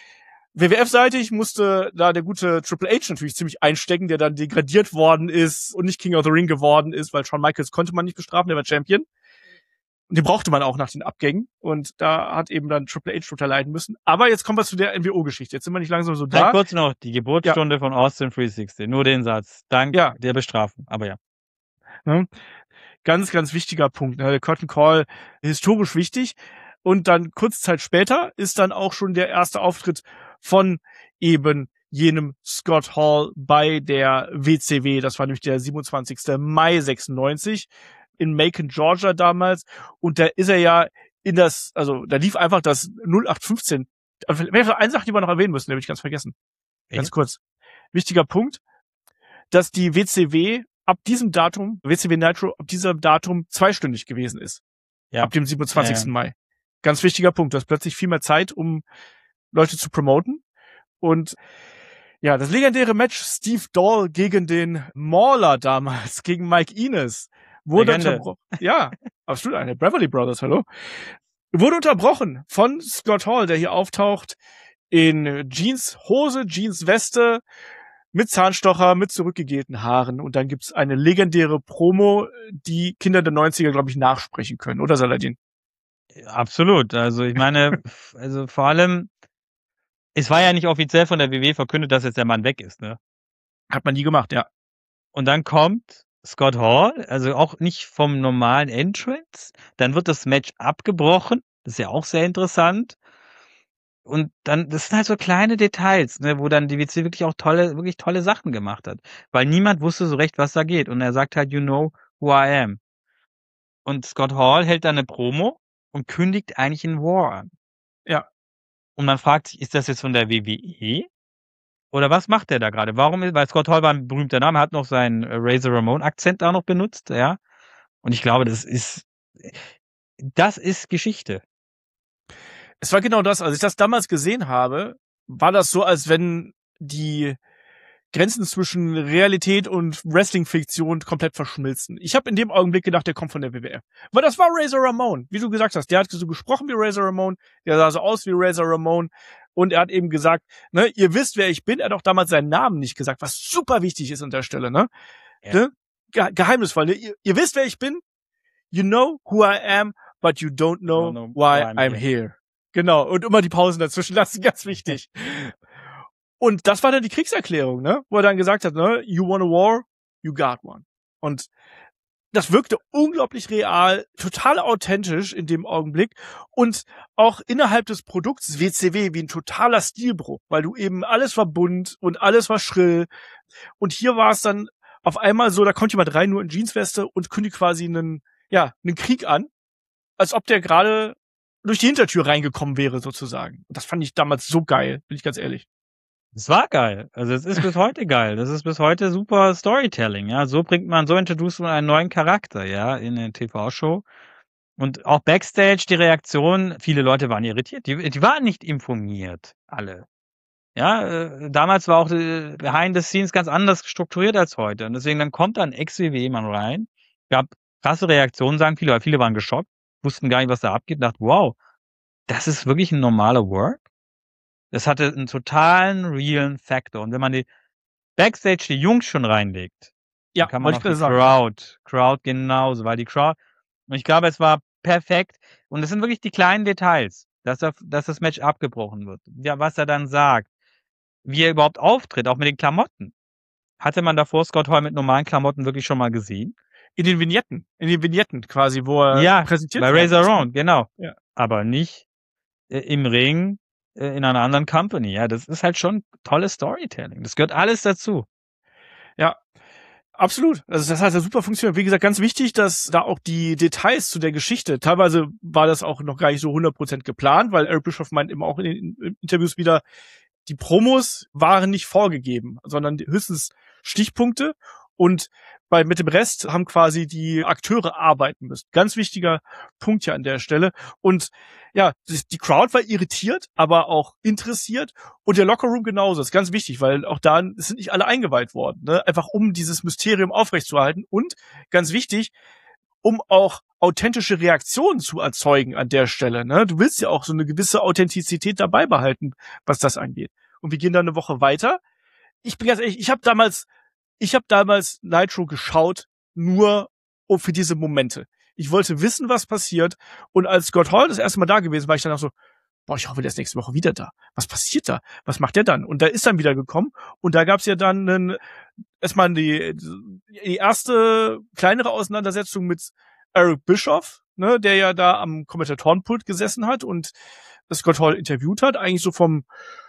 W W F-seitig musste da der gute Triple H natürlich ziemlich einstecken, der dann degradiert worden ist und nicht King of the Ring geworden ist, weil Shawn Michaels konnte man nicht bestrafen, der war Champion. Und den brauchte man auch nach den Abgängen. Und da hat eben dann Triple H drunter leiden müssen. Aber jetzt kommen wir zu der N W O-Geschichte. Jetzt sind wir nicht langsam so da. Vielleicht kurz noch, die Geburtsstunde ja. von Austin dreihundertsechzig. Nur den Satz. Dank ja. der Bestrafung. Aber ja. ja. Ganz, ganz wichtiger Punkt. Ne? Der Curtain Call, historisch wichtig. Und dann kurz Zeit später ist dann auch schon der erste Auftritt von eben jenem Scott Hall bei der W C W. Das war nämlich der siebenundzwanzigsten Mai sechsundneunzig in Macon, Georgia damals. Und da ist er ja in das, also da lief einfach das null acht fünfzehn. Eine Sache, die wir noch erwähnen müssen, die habe ich ganz vergessen. Ja. Ganz kurz. Wichtiger Punkt, dass die W C W ab diesem Datum, W C W Nitro, ab diesem Datum zweistündig gewesen ist. Ja. Ab dem siebenundzwanzigsten Mai. Ganz wichtiger Punkt. Du hast plötzlich viel mehr Zeit, um Leute zu promoten. Und ja, das legendäre Match Steve Doll gegen den Mauler damals, gegen Mike Enos, wurde unterbrochen. Ja, absolut, eine Beverly Brothers, hallo. Wurde unterbrochen von Scott Hall, der hier auftaucht in Jeans Hose, Jeans Weste, mit Zahnstocher, mit zurückgegelten Haaren. Und dann gibt's eine legendäre Promo, die Kinder der neunziger, glaube ich, nachsprechen können, oder Saladin? Absolut. Also ich meine, also vor allem Es war ja nicht offiziell von der W W E verkündet, dass jetzt der Mann weg ist, ne? Hat man nie gemacht, ja. Und dann kommt Scott Hall, also auch nicht vom normalen Entrance. Dann wird das Match abgebrochen. Das ist ja auch sehr interessant. Und dann, das sind halt so kleine Details, ne, wo dann die W C wirklich auch tolle, wirklich tolle Sachen gemacht hat. Weil niemand wusste so recht, was da geht. Und er sagt halt, you know who I am. Und Scott Hall hält dann eine Promo und kündigt eigentlich einen War an. Ja. Und man fragt sich, ist das jetzt von der W W E? Oder was macht der da gerade? Warum? Weil Scott Hall war ein berühmter Name, hat noch seinen äh, Razor Ramon Akzent da noch benutzt, ja. Und ich glaube, das ist, das ist Geschichte. Es war genau das. Als ich das damals gesehen habe, war das so, als wenn die Grenzen zwischen Realität und Wrestling-Fiktion komplett verschmilzen. Ich habe in dem Augenblick gedacht, der kommt von der W W F. Weil das war Razor Ramon. Wie du gesagt hast, der hat so gesprochen wie Razor Ramon, der sah so aus wie Razor Ramon und er hat eben gesagt, ne, ihr wisst, wer ich bin. Er hat auch damals seinen Namen nicht gesagt, was super wichtig ist an der Stelle, ne? Ja. ne? Ge geheimnisvoll, ne? Ihr, ihr wisst, wer ich bin. You know who I am, but you don't know, know why why I'm I'm here. Genau. Und immer die Pausen dazwischen lassen, ganz wichtig. Und das war dann die Kriegserklärung, ne? Wo er dann gesagt hat, ne, you want a war, you got one. Und das wirkte unglaublich real, total authentisch in dem Augenblick und auch innerhalb des Produkts W C W wie ein totaler Stilbruch, weil du eben alles war bunt und alles war schrill. Und hier war es dann auf einmal so, da kommt jemand rein nur in Jeansweste und kündigt quasi einen, ja, einen Krieg an, als ob der gerade durch die Hintertür reingekommen wäre sozusagen. Und das fand ich damals so geil, bin ich ganz ehrlich. Es war geil. Also es ist bis heute geil. Das ist bis heute super Storytelling, ja. So bringt man, so introduced man einen neuen Charakter, ja, in eine T V-Show. Und auch Backstage die Reaktion, viele Leute waren irritiert. Die, die waren nicht informiert, alle. Ja, äh, damals war auch äh, Behind the Scenes ganz anders strukturiert als heute. Und deswegen dann kommt dann Ex-W W E-Mann rein, gab krasse Reaktionen, sagen viele, weil viele waren geschockt, wussten gar nicht, was da abgeht, dachten, wow, das ist wirklich ein normaler Work. Das hatte einen totalen, realen Faktor. Und wenn man die Backstage die Jungs schon reinlegt, Ja, dann kann man wollte auch ich die gerade sagen. Crowd, Crowd genauso, weil die Crowd, und ich glaube, es war perfekt. Und es sind wirklich die kleinen Details, dass, er, dass das Match abgebrochen wird. Ja, was er dann sagt, wie er überhaupt auftritt, auch mit den Klamotten. Hatte man davor Scott Hall mit normalen Klamotten wirklich schon mal gesehen? In den Vignetten, in den Vignetten quasi, wo er Ja, präsentiert bei worden Razor ist. Ramon, genau. Ja. Aber nicht äh, im Ring äh, in einer anderen Company. Ja, das ist halt schon tolles Storytelling. Das gehört alles dazu. Ja, absolut. Also das hat ja super funktioniert. Wie gesagt, ganz wichtig, dass da auch die Details zu der Geschichte, teilweise war das auch noch gar nicht so hundert Prozent geplant, weil Eric Bischoff meint immer auch in den Interviews wieder, die Promos waren nicht vorgegeben, sondern höchstens Stichpunkte und bei, mit dem Rest haben quasi die Akteure arbeiten müssen. Ganz wichtiger Punkt hier an der Stelle. Und ja, die Crowd war irritiert, aber auch interessiert und der Lockerroom genauso. Das ist ganz wichtig, weil auch da sind nicht alle eingeweiht worden, ne? Einfach um dieses Mysterium aufrechtzuerhalten und ganz wichtig, um auch authentische Reaktionen zu erzeugen an der Stelle, ne? Du willst ja auch so eine gewisse Authentizität dabei behalten, was das angeht. Und wir gehen dann eine Woche weiter. Ich bin ganz ehrlich, ich habe damals Ich habe damals Nitro geschaut, nur um für diese Momente. Ich wollte wissen, was passiert. Und als Scott Hall das erste Mal da gewesen war, ich dann auch so, boah, ich hoffe, der ist nächste Woche wieder da. Was passiert da? Was macht der dann? Und da ist dann wieder gekommen. Und da gab's ja dann einen, erstmal die, die erste kleinere Auseinandersetzung mit Eric Bischoff, ne, der ja da am Kommentatorenpult gesessen hat und Scott Hall interviewt hat. Eigentlich so vom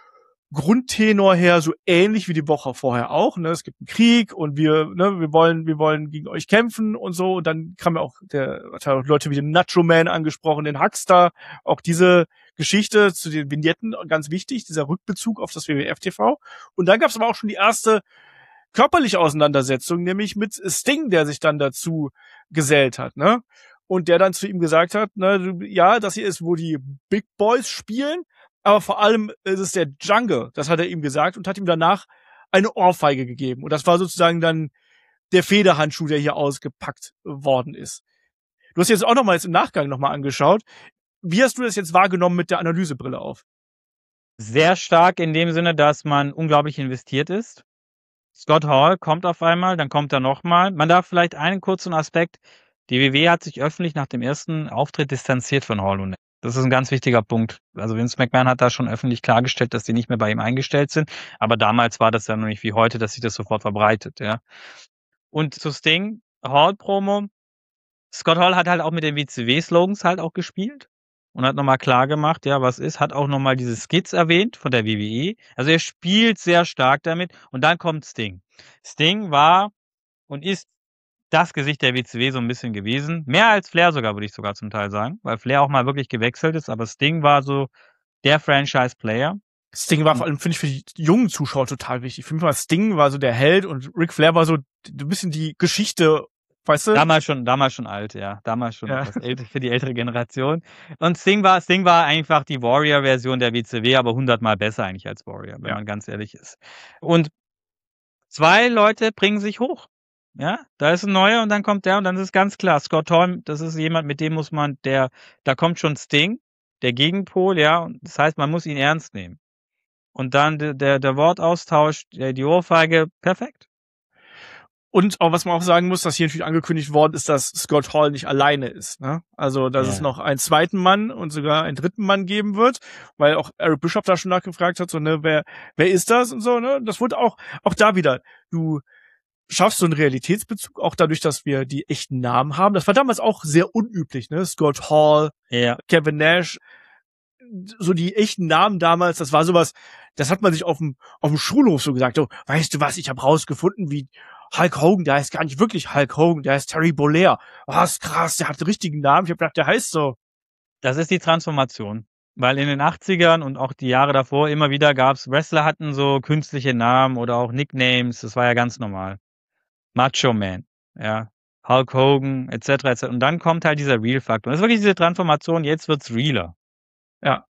Grundtenor her so ähnlich wie die Woche vorher auch, ne? Es gibt einen Krieg und wir, ne, wir wollen, wir wollen gegen euch kämpfen und so. Und dann kam ja auch der, hat ja auch Leute wie den Nacho Man angesprochen, den Huckster, auch diese Geschichte zu den Vignetten, ganz wichtig, dieser Rückbezug auf das W W F T V. Und dann gab es aber auch schon die erste körperliche Auseinandersetzung, nämlich mit Sting, der sich dann dazu gesellt hat, ne? Und der dann zu ihm gesagt hat, ne, ja, das hier ist, wo die Big Boys spielen, aber vor allem ist es der Jungle, das hat er ihm gesagt und hat ihm danach eine Ohrfeige gegeben. Und das war sozusagen dann der Federhandschuh, der hier ausgepackt worden ist. Du hast jetzt auch noch mal jetzt im Nachgang noch mal angeschaut. Wie hast du das jetzt wahrgenommen mit der Analysebrille auf? Sehr stark in dem Sinne, dass man unglaublich investiert ist. Scott Hall kommt auf einmal, dann kommt er nochmal. Man darf vielleicht einen kurzen Aspekt, die W W E hat sich öffentlich nach dem ersten Auftritt distanziert von Hall und Das ist ein ganz wichtiger Punkt. Also Vince McMahon hat da schon öffentlich klargestellt, dass die nicht mehr bei ihm eingestellt sind. Aber damals war das ja noch nicht wie heute, dass sich das sofort verbreitet, ja. Und zu Sting, Hall-Promo. Scott Hall hat halt auch mit den W C W-Slogans halt auch gespielt und hat nochmal klar gemacht, ja, was ist, hat auch nochmal diese Skits erwähnt von der W W E. Also er spielt sehr stark damit und dann kommt Sting. Sting war und ist das Gesicht der W C W so ein bisschen gewesen. Mehr als Flair sogar, würde ich sogar zum Teil sagen, weil Flair auch mal wirklich gewechselt ist, aber Sting war so der Franchise-Player. Sting war vor allem, finde ich, für die jungen Zuschauer total wichtig. Für mich war Sting war so der Held und Ric Flair war so ein bisschen die Geschichte, weißt du? Damals schon, damals schon alt, ja. Damals schon Ja. etwas älter für die ältere Generation. Und Sting war, Sting war einfach die Warrior-Version der W C W, aber hundertmal besser eigentlich als Warrior, wenn Ja. man ganz ehrlich ist. Und zwei Leute bringen sich hoch. Ja, da ist ein neuer und dann kommt der und dann ist es ganz klar, Scott Hall, das ist jemand, mit dem muss man, der, da kommt schon Sting, der Gegenpol, ja, und das heißt, man muss ihn ernst nehmen. Und dann der, der, der Wortaustausch, der, die Ohrfeige, perfekt. Und auch was man auch sagen muss, dass hier natürlich angekündigt worden ist, dass Scott Hall nicht alleine ist. Ne? Also, dass Ja. es noch einen zweiten Mann und sogar einen dritten Mann geben wird, weil auch Eric Bischoff da schon nachgefragt hat, so, ne, wer, wer ist das und so, ne? Das wurde auch, auch da wieder, du schaffst so einen Realitätsbezug, auch dadurch, dass wir die echten Namen haben. Das war damals auch sehr unüblich, ne? Scott Hall, Ja. Kevin Nash, so die echten Namen damals, das war sowas, das hat man sich auf dem, auf dem Schulhof so gesagt, oh, weißt du was, ich habe rausgefunden, wie Hulk Hogan, der heißt gar nicht wirklich Hulk Hogan, der heißt Terry Bollea. Was krass, der hat den richtigen Namen. Ich habe gedacht, der heißt so. Das ist die Transformation. Weil in den achtzigern und auch die Jahre davor immer wieder gab's, Wrestler hatten so künstliche Namen oder auch Nicknames, das war ja ganz normal. Macho Man, ja, Hulk Hogan, et cetera, et cetera. Und dann kommt halt dieser Real-Faktor. Das ist wirklich diese Transformation, jetzt wird's realer. Ja.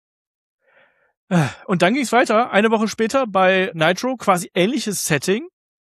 Und dann ging's weiter, eine Woche später bei Nitro, quasi ähnliches Setting.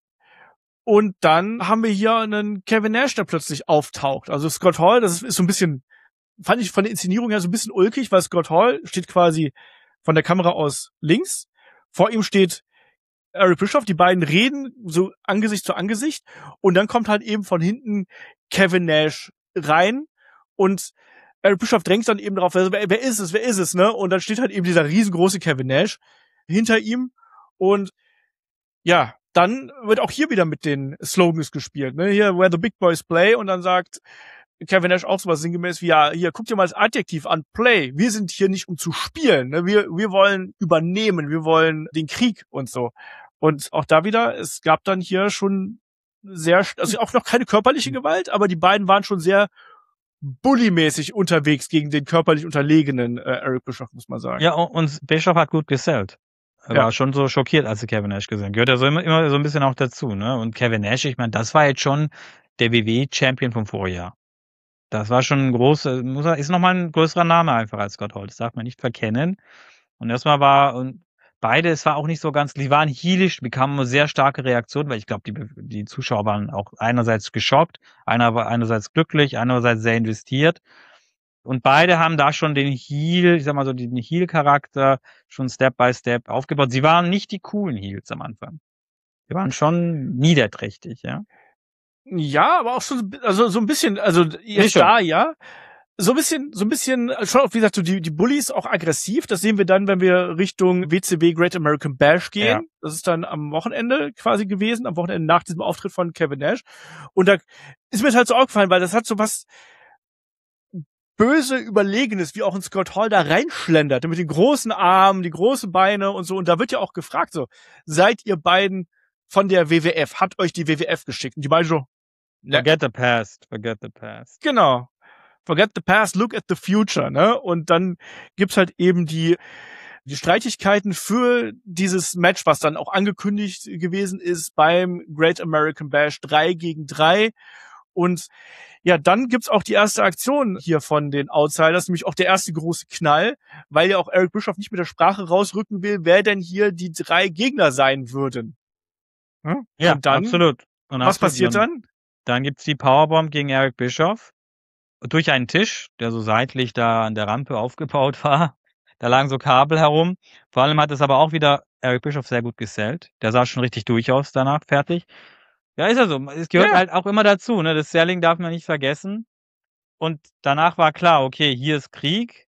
Und dann haben wir hier einen Kevin Nash, der plötzlich auftaucht. Also Scott Hall, das ist so ein bisschen, fand ich von der Inszenierung her so ein bisschen ulkig, weil Scott Hall steht quasi von der Kamera aus links. Vor ihm steht Eric Bischoff, die beiden reden so Angesicht zu Angesicht. Und dann kommt halt eben von hinten Kevin Nash rein. Und Eric Bischoff drängt dann eben drauf, wer, wer ist es, wer ist es, ne? Und dann steht halt eben dieser riesengroße Kevin Nash hinter ihm. Und ja, dann wird auch hier wieder mit den Slogans gespielt, ne? Hier, where the big boys play, und dann sagt Kevin Nash auch sowas sinngemäß wie, ja, hier, guck dir mal das Adjektiv an, play. Wir sind hier nicht, um zu spielen, ne? Wir, wir wollen übernehmen, wir wollen den Krieg und so. Und auch da wieder, es gab dann hier schon sehr, also auch noch keine körperliche Gewalt, aber die beiden waren schon sehr bullymäßig unterwegs gegen den körperlich unterlegenen äh, Eric Bischoff, muss man sagen. Ja, und Bischoff hat gut gesellt. Er Ja. war schon so schockiert, als er Kevin Nash gesehen hat. Gehört ja so immer, immer so ein bisschen auch dazu, ne? Und Kevin Nash, ich meine, das war jetzt schon der W W E-Champion vom Vorjahr. Das war schon ein großer, muss er, ist nochmal ein größerer Name einfach als Scott Hall. Das darf man nicht verkennen. Und erstmal war, und beide, es war auch nicht so ganz, die waren heelisch, bekamen eine sehr starke Reaktion, weil ich glaube, die, die Zuschauer waren auch einerseits geschockt, einer war einerseits glücklich, einerseits sehr investiert. Und beide haben da schon den Heel, ich sag mal so, den Heel-Charakter schon Step by Step aufgebaut. Sie waren nicht die coolen Heels am Anfang. Sie waren schon niederträchtig, ja. Ja, aber auch schon, also so ein bisschen, also jetzt Nicht schon. da, ja. So ein bisschen, so ein bisschen, schon auch, wie gesagt, so die, die Bullies auch aggressiv. Das sehen wir dann, wenn wir Richtung W C W Great American Bash gehen. Ja. Das ist dann am Wochenende quasi gewesen, am Wochenende nach diesem Auftritt von Kevin Nash. Und da ist mir halt so aufgefallen, weil das hat so was böse Überlegenes, wie auch ein Scott Hall da reinschlendert, mit den großen Armen, die großen Beine und so. Und da wird ja auch gefragt, so, seid ihr beiden von der W W F? Hat euch die W W F geschickt? Und die beiden so, ne, Forget the past, forget the past. genau. Forget the past, look at the future, ne? Und dann gibt's halt eben die, die Streitigkeiten für dieses Match, was dann auch angekündigt gewesen ist beim Great American Bash drei gegen drei. Und ja, dann gibt's auch die erste Aktion hier von den Outsiders, nämlich auch der erste große Knall, weil ja auch Eric Bischoff nicht mit der Sprache rausrücken will, wer denn hier die drei Gegner sein würden. Hm? Ja, Und dann, absolut. Und was absolut. passiert Und dann? Dann gibt's die Powerbomb gegen Eric Bischoff durch einen Tisch, der so seitlich da an der Rampe aufgebaut war. Da lagen so Kabel herum. Vor allem hat es aber auch wieder Eric Bischoff sehr gut gesellt. Der sah schon richtig durch aus danach, fertig. Ja, ist ja so. Es gehört Ja. halt auch immer dazu, ne? Das Selling darf man nicht vergessen. Und danach war klar, okay, hier ist Krieg.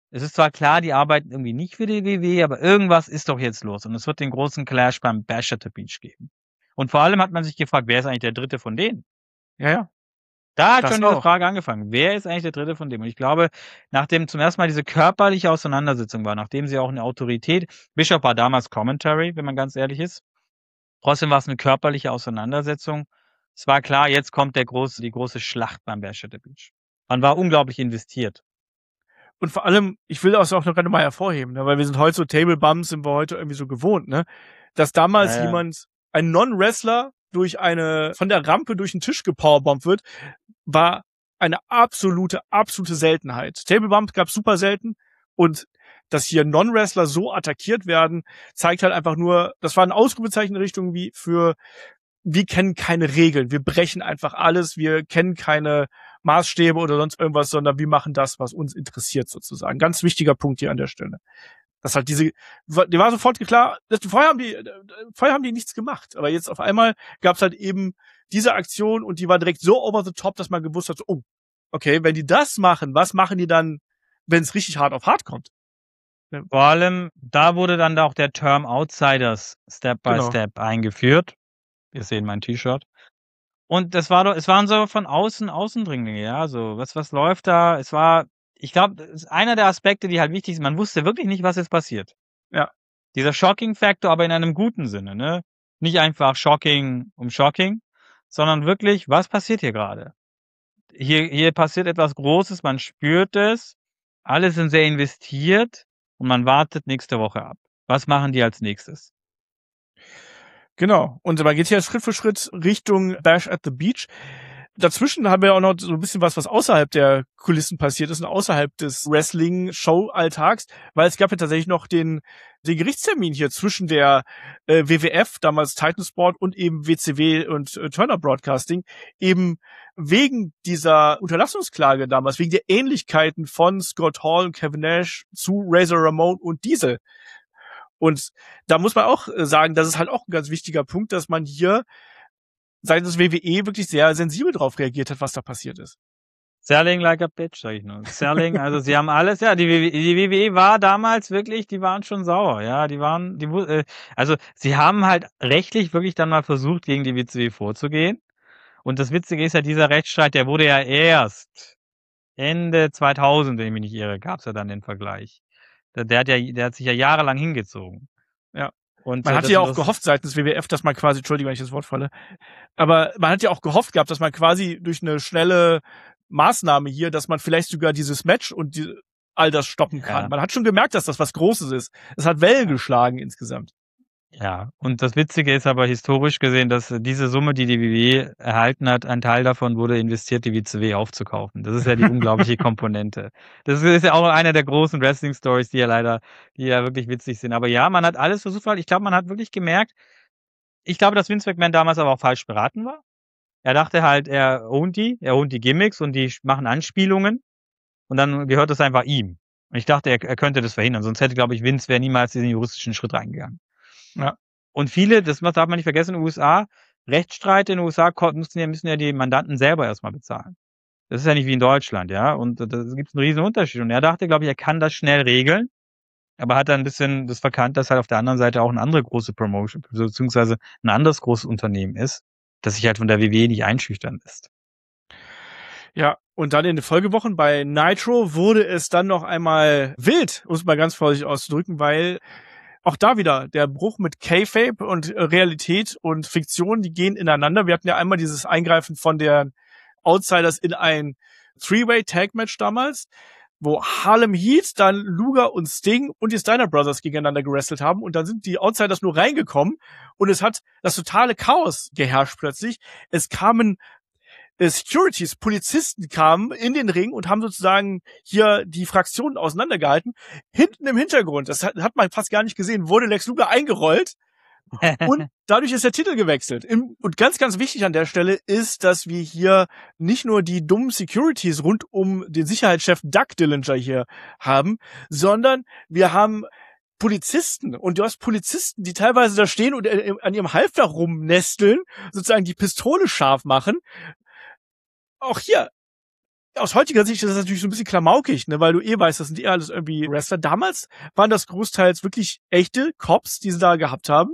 Es ist zwar klar, die arbeiten irgendwie nicht für die W W E, aber irgendwas ist doch jetzt los und es wird den großen Clash beim Bash at the Beach geben. Und vor allem hat man sich gefragt, wer ist eigentlich der dritte von denen? Ja, ja. Da hat Das schon diese auch. Frage angefangen. Wer ist eigentlich der dritte von dem? Und ich glaube, nachdem zum ersten Mal diese körperliche Auseinandersetzung war, nachdem sie auch eine Autorität, Bischof war damals Commentary, wenn man ganz ehrlich ist. Trotzdem war es eine körperliche Auseinandersetzung. Es war klar, jetzt kommt der große, die große Schlacht beim Bash at the Beach. Man war unglaublich investiert. Und vor allem, ich will das auch noch gerade mal hervorheben, ne, weil wir sind heute so Table Bumps, sind wir heute irgendwie so gewohnt, ne, dass damals Ja, ja. jemand, ein Non-Wrestler durch eine, von der Rampe durch den Tisch gepowerbombt wird, war eine absolute, absolute Seltenheit. Table Bumps gab super selten und dass hier Non-Wrestler so attackiert werden, zeigt halt einfach nur, das war ein Ausrufezeichen in Richtung wie für, wir kennen keine Regeln, wir brechen einfach alles, wir kennen keine Maßstäbe oder sonst irgendwas, sondern wir machen das, was uns interessiert sozusagen. Ganz wichtiger Punkt hier an der Stelle. Das halt diese, die war sofort klar, vorher haben die, vorher haben die nichts gemacht, aber jetzt auf einmal gab's halt eben diese Aktion und die war direkt so over the top, dass man gewusst hat, so, oh, okay, wenn die das machen, was machen die dann, wenn es richtig hart auf hart kommt? Ja. Vor allem, da wurde dann auch der Term Outsiders Step by Genau. Step eingeführt. Wir sehen mein T-Shirt. Und das war doch, es waren so von außen Außendringlinge, ja, so, was, was läuft da? Es war, ich glaube, das ist einer der Aspekte, die halt wichtig sind. Man wusste wirklich nicht, was jetzt passiert. Ja. Dieser Shocking-Faktor, aber in einem guten Sinne, ne? Nicht einfach Shocking um Shocking, sondern wirklich, was passiert hier gerade? Hier, hier passiert etwas Großes, man spürt es, alle sind sehr investiert und man wartet nächste Woche ab. Was machen die als nächstes? Genau. Und man geht hier Schritt für Schritt Richtung Bash at the Beach. Dazwischen haben wir auch noch so ein bisschen was, was außerhalb der Kulissen passiert ist und außerhalb des Wrestling-Show-Alltags, weil es gab ja tatsächlich noch den, den Gerichtstermin hier zwischen der äh, W W F, damals Titan Sport, und eben W C W und äh, Turner Broadcasting, eben wegen dieser Unterlassungsklage damals, wegen der Ähnlichkeiten von Scott Hall und Kevin Nash zu Razor Ramon und Diesel. Und da muss man auch sagen, das ist halt auch ein ganz wichtiger Punkt, dass man hier seitens W W E wirklich sehr sensibel drauf reagiert hat, was da passiert ist. Selling like a bitch, sag ich nur. Selling, also sie haben alles, ja, die, die W W E war damals wirklich, die waren schon sauer, ja, die waren, die, äh, also sie haben halt rechtlich wirklich dann mal versucht, gegen die W C W vorzugehen. Und das Witzige ist ja, dieser Rechtsstreit, der wurde ja erst Ende zweitausend, wenn ich mich nicht irre, gab's ja dann den Vergleich. Der, der hat ja, der hat sich ja jahrelang hingezogen. Ja. Und man äh, hat das, ja auch das, gehofft seitens W W F, dass man quasi, Entschuldigung, wenn ich das Wort falle, aber man hat ja auch gehofft gehabt, dass man quasi durch eine schnelle Maßnahme hier, dass man vielleicht sogar dieses Match und die, all das stoppen kann. Ja. Man hat schon gemerkt, dass das was Großes ist. Es hat Wellen geschlagen insgesamt. Ja, und das Witzige ist aber historisch gesehen, dass diese Summe, die die W W E erhalten hat, ein Teil davon wurde investiert, die W C W aufzukaufen. Das ist ja die unglaubliche Komponente. Das ist ja auch einer der großen Wrestling-Stories, die ja leider, die ja wirklich witzig sind. Aber ja, man hat alles versucht, weil ich glaube, man hat wirklich gemerkt, ich glaube, dass Vince McMahon damals aber auch falsch beraten war. Er dachte halt, er ownt die, er ownt die Gimmicks und die machen Anspielungen und dann gehört das einfach ihm. Und ich dachte, er, er könnte das verhindern, sonst hätte, glaube ich, Vince wäre niemals diesen juristischen Schritt reingegangen. Ja. Und viele, das darf man nicht vergessen, in den U S A, Rechtsstreit in den U S A müssen ja, müssen ja die Mandanten selber erstmal bezahlen. Das ist ja nicht wie in Deutschland, ja. Und da gibt es einen riesen Unterschied. Und er dachte, glaube ich, er kann das schnell regeln, aber hat dann ein bisschen das verkannt, dass halt auf der anderen Seite auch eine andere große Promotion, beziehungsweise ein anderes großes Unternehmen ist, das sich halt von der W W E nicht einschüchtern lässt. Ja, und dann in den Folgewochen bei Nitro wurde es dann noch einmal wild, um es mal ganz vorsichtig auszudrücken, weil auch da wieder der Bruch mit Kayfabe und Realität und Fiktion, die gehen ineinander. Wir hatten ja einmal dieses Eingreifen von der Outsiders in ein Three-Way-Tag-Match damals, wo Harlem Heat, dann Luger und Sting und die Steiner Brothers gegeneinander gewrestelt haben und dann sind die Outsiders nur reingekommen und es hat das totale Chaos geherrscht plötzlich. Es kamen Securities, Polizisten kamen in den Ring und haben sozusagen hier die Fraktionen auseinandergehalten. Hinten im Hintergrund, das hat, hat man fast gar nicht gesehen, wurde Lex Luger eingerollt und dadurch ist der Titel gewechselt. Und ganz, ganz wichtig an der Stelle ist, dass wir hier nicht nur die dummen Securities rund um den Sicherheitschef Doug Dillinger hier haben, sondern wir haben Polizisten und du hast Polizisten, die teilweise da stehen und an ihrem Halfter rumnesteln, sozusagen die Pistole scharf machen. Auch hier aus heutiger Sicht ist das natürlich so ein bisschen klamaukig, ne, weil du eh weißt, das sind eh alles irgendwie Wrestler. Damals waren das großteils wirklich echte Cops, die sie da gehabt haben.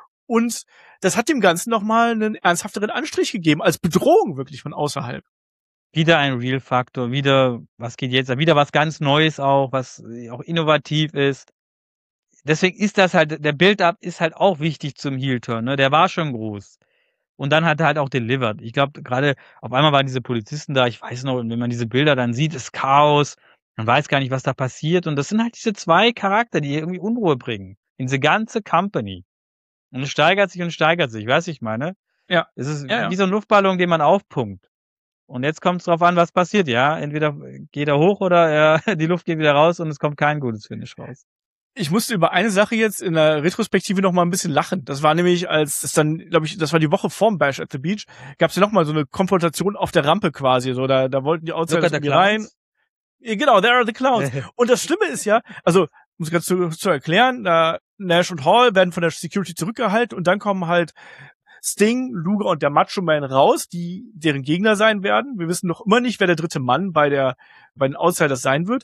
Und das hat dem Ganzen nochmal einen ernsthafteren Anstrich gegeben, als Bedrohung wirklich von außerhalb. Wieder ein Real-Faktor, wieder, was geht jetzt, wieder was ganz Neues auch, was auch innovativ ist. Deswegen ist das halt, der Build-Up ist halt auch wichtig zum Heel-Turn, ne? Der war schon groß. Und dann hat er halt auch delivered. Ich glaube, gerade auf einmal waren diese Polizisten da, ich weiß noch, und wenn man diese Bilder dann sieht, ist Chaos, man weiß gar nicht, was da passiert. Und das sind halt diese zwei Charakter, die irgendwie Unruhe bringen. In diese ganze Company. Und es steigert sich und steigert sich, weißt du, ich meine? Ja. Es ist Ja, ja. wie so ein Luftballon, den man aufpumpt. Und jetzt kommt es drauf an, was passiert, ja. Entweder geht er hoch oder äh, die Luft geht wieder raus und es kommt kein gutes Finish raus. Ich musste über eine Sache jetzt in der Retrospektive noch mal ein bisschen lachen. Das war nämlich, als es dann, glaube ich, das war die Woche vorm Bash at the Beach, gab es ja noch mal so eine Konfrontation auf der Rampe quasi. So, da, da wollten die Outsiders irgendwie rein. Ja, genau, there are the clowns. Und das Schlimme ist ja, also, um es ganz zu, zu erklären, da Nash und Hall werden von der Security zurückgehalten und dann kommen halt Sting, Luger und der Macho Man raus, die deren Gegner sein werden. Wir wissen noch immer nicht, wer der dritte Mann bei der bei den Outsiders sein wird.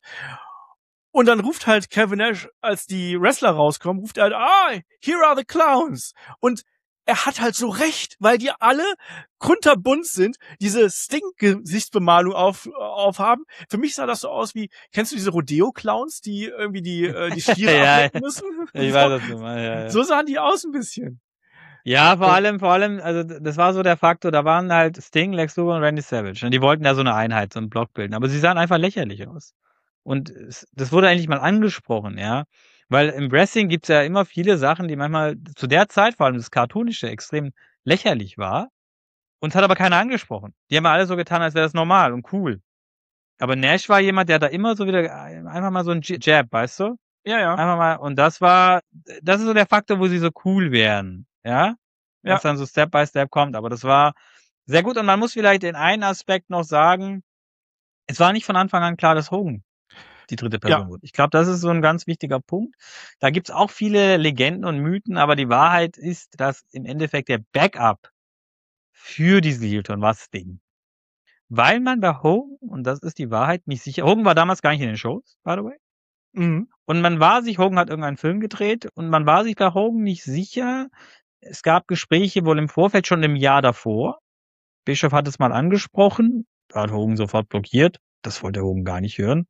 Und dann ruft halt Kevin Nash, als die Wrestler rauskommen, ruft er halt, ah, here are the clowns. Und er hat halt so recht, weil die alle kunterbunt sind, diese Sting-Gesichtsbemalung auf, aufhaben. Für mich sah das so aus wie, kennst du diese Rodeo-Clowns, die irgendwie die, äh, die Stiere ja, ablecken müssen? Ich so, weiß das nicht mal, ja, ja. So sahen die aus ein bisschen. Ja, vor allem, vor allem, also das war so der Faktor, da waren halt Sting, Lex Luger und Randy Savage. Und die wollten da so eine Einheit, so einen Block bilden. Aber sie sahen einfach lächerlich aus. Und das wurde eigentlich mal angesprochen, ja. Weil im Wrestling gibt's ja immer viele Sachen, die manchmal zu der Zeit, vor allem das Cartoonische, extrem lächerlich war. Uns hat aber keiner angesprochen. Die haben alle so getan, als wäre das normal und cool. Aber Nash war jemand, der da immer so wieder, einfach mal so ein Jab, weißt du? Ja, ja. Einfach mal, und das war, das ist so der Faktor, wo sie so cool werden, ja? Ja. Was dann so Step by Step kommt. Aber das war sehr gut. Und man muss vielleicht in einen Aspekt noch sagen, es war nicht von Anfang an klar, dass Hogan die dritte Person Ja. wird. Ich glaube, das ist so ein ganz wichtiger Punkt. Da gibt's auch viele Legenden und Mythen, aber die Wahrheit ist, dass im Endeffekt der Backup für diese Heel-Turn war Sting. Weil man bei Hogan, und das ist die Wahrheit, nicht sicher, Hogan war damals gar nicht in den Shows, by the way. Mhm. Und man war sich, Hogan hat irgendeinen Film gedreht und man war sich bei Hogan nicht sicher. Es gab Gespräche wohl im Vorfeld, schon im Jahr davor. Bischof hat es mal angesprochen, da hat Hogan sofort blockiert. Das wollte Hogan gar nicht hören.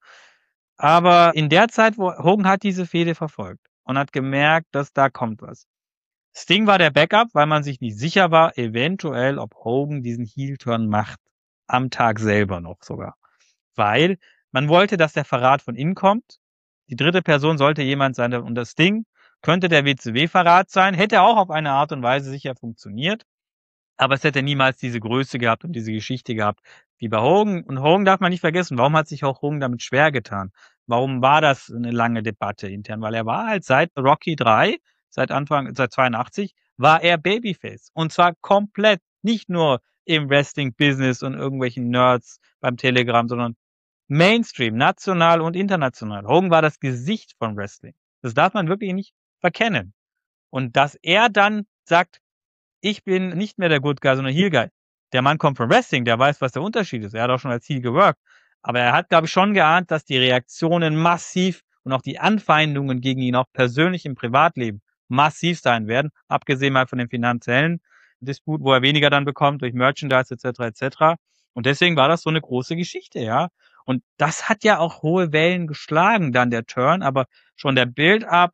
Aber in der Zeit, wo Hogan hat diese Fehde verfolgt und hat gemerkt, dass da kommt was. Sting war der Backup, weil man sich nicht sicher war, eventuell, ob Hogan diesen Heel-Turn macht. Am Tag selber noch sogar. Weil man wollte, dass der Verrat von innen kommt. Die dritte Person sollte jemand sein, und das Sting könnte der W C W-Verrat sein, hätte auch auf eine Art und Weise sicher funktioniert. Aber es hätte niemals diese Größe gehabt und diese Geschichte gehabt wie bei Hogan. Und Hogan darf man nicht vergessen. Warum hat sich auch Hogan damit schwer getan? Warum war das eine lange Debatte intern? Weil er war halt seit Rocky drei, seit Anfang, seit zweiundachtzig, war er Babyface. Und zwar komplett. Nicht nur im Wrestling-Business und irgendwelchen Nerds beim Telegram, sondern Mainstream, national und international. Hogan war das Gesicht von Wrestling. Das darf man wirklich nicht verkennen. Und dass er dann sagt, ich bin nicht mehr der Good Guy, sondern Heel Guy. Der Mann kommt von Wrestling, der weiß, was der Unterschied ist. Er hat auch schon als Heel geworkt. Aber er hat, glaube ich, schon geahnt, dass die Reaktionen massiv und auch die Anfeindungen gegen ihn auch persönlich im Privatleben massiv sein werden. Abgesehen mal von den finanziellen Disput, wo er weniger dann bekommt durch Merchandise et cetera et cetera. Und deswegen war das so eine große Geschichte, ja. Und das hat ja auch hohe Wellen geschlagen, dann der Turn. Aber schon der Build-up,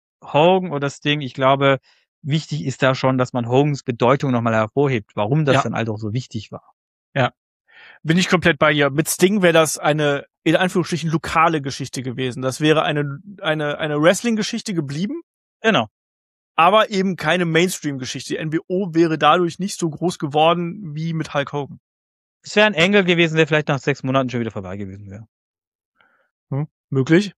Hogan oder Sting, ich glaube, wichtig ist da schon, dass man Hogans Bedeutung nochmal hervorhebt, warum das Ja. dann halt auch so wichtig war. Ja. Bin ich komplett bei dir. Mit Sting wäre das eine, in Anführungsstrichen, lokale Geschichte gewesen. Das wäre eine, eine, eine Wrestling-Geschichte geblieben. Genau. Aber eben keine Mainstream-Geschichte. Die N W O wäre dadurch nicht so groß geworden wie mit Hulk Hogan. Es wäre ein Engel gewesen, der vielleicht nach sechs Monaten schon wieder vorbei gewesen wäre. Hm, möglich.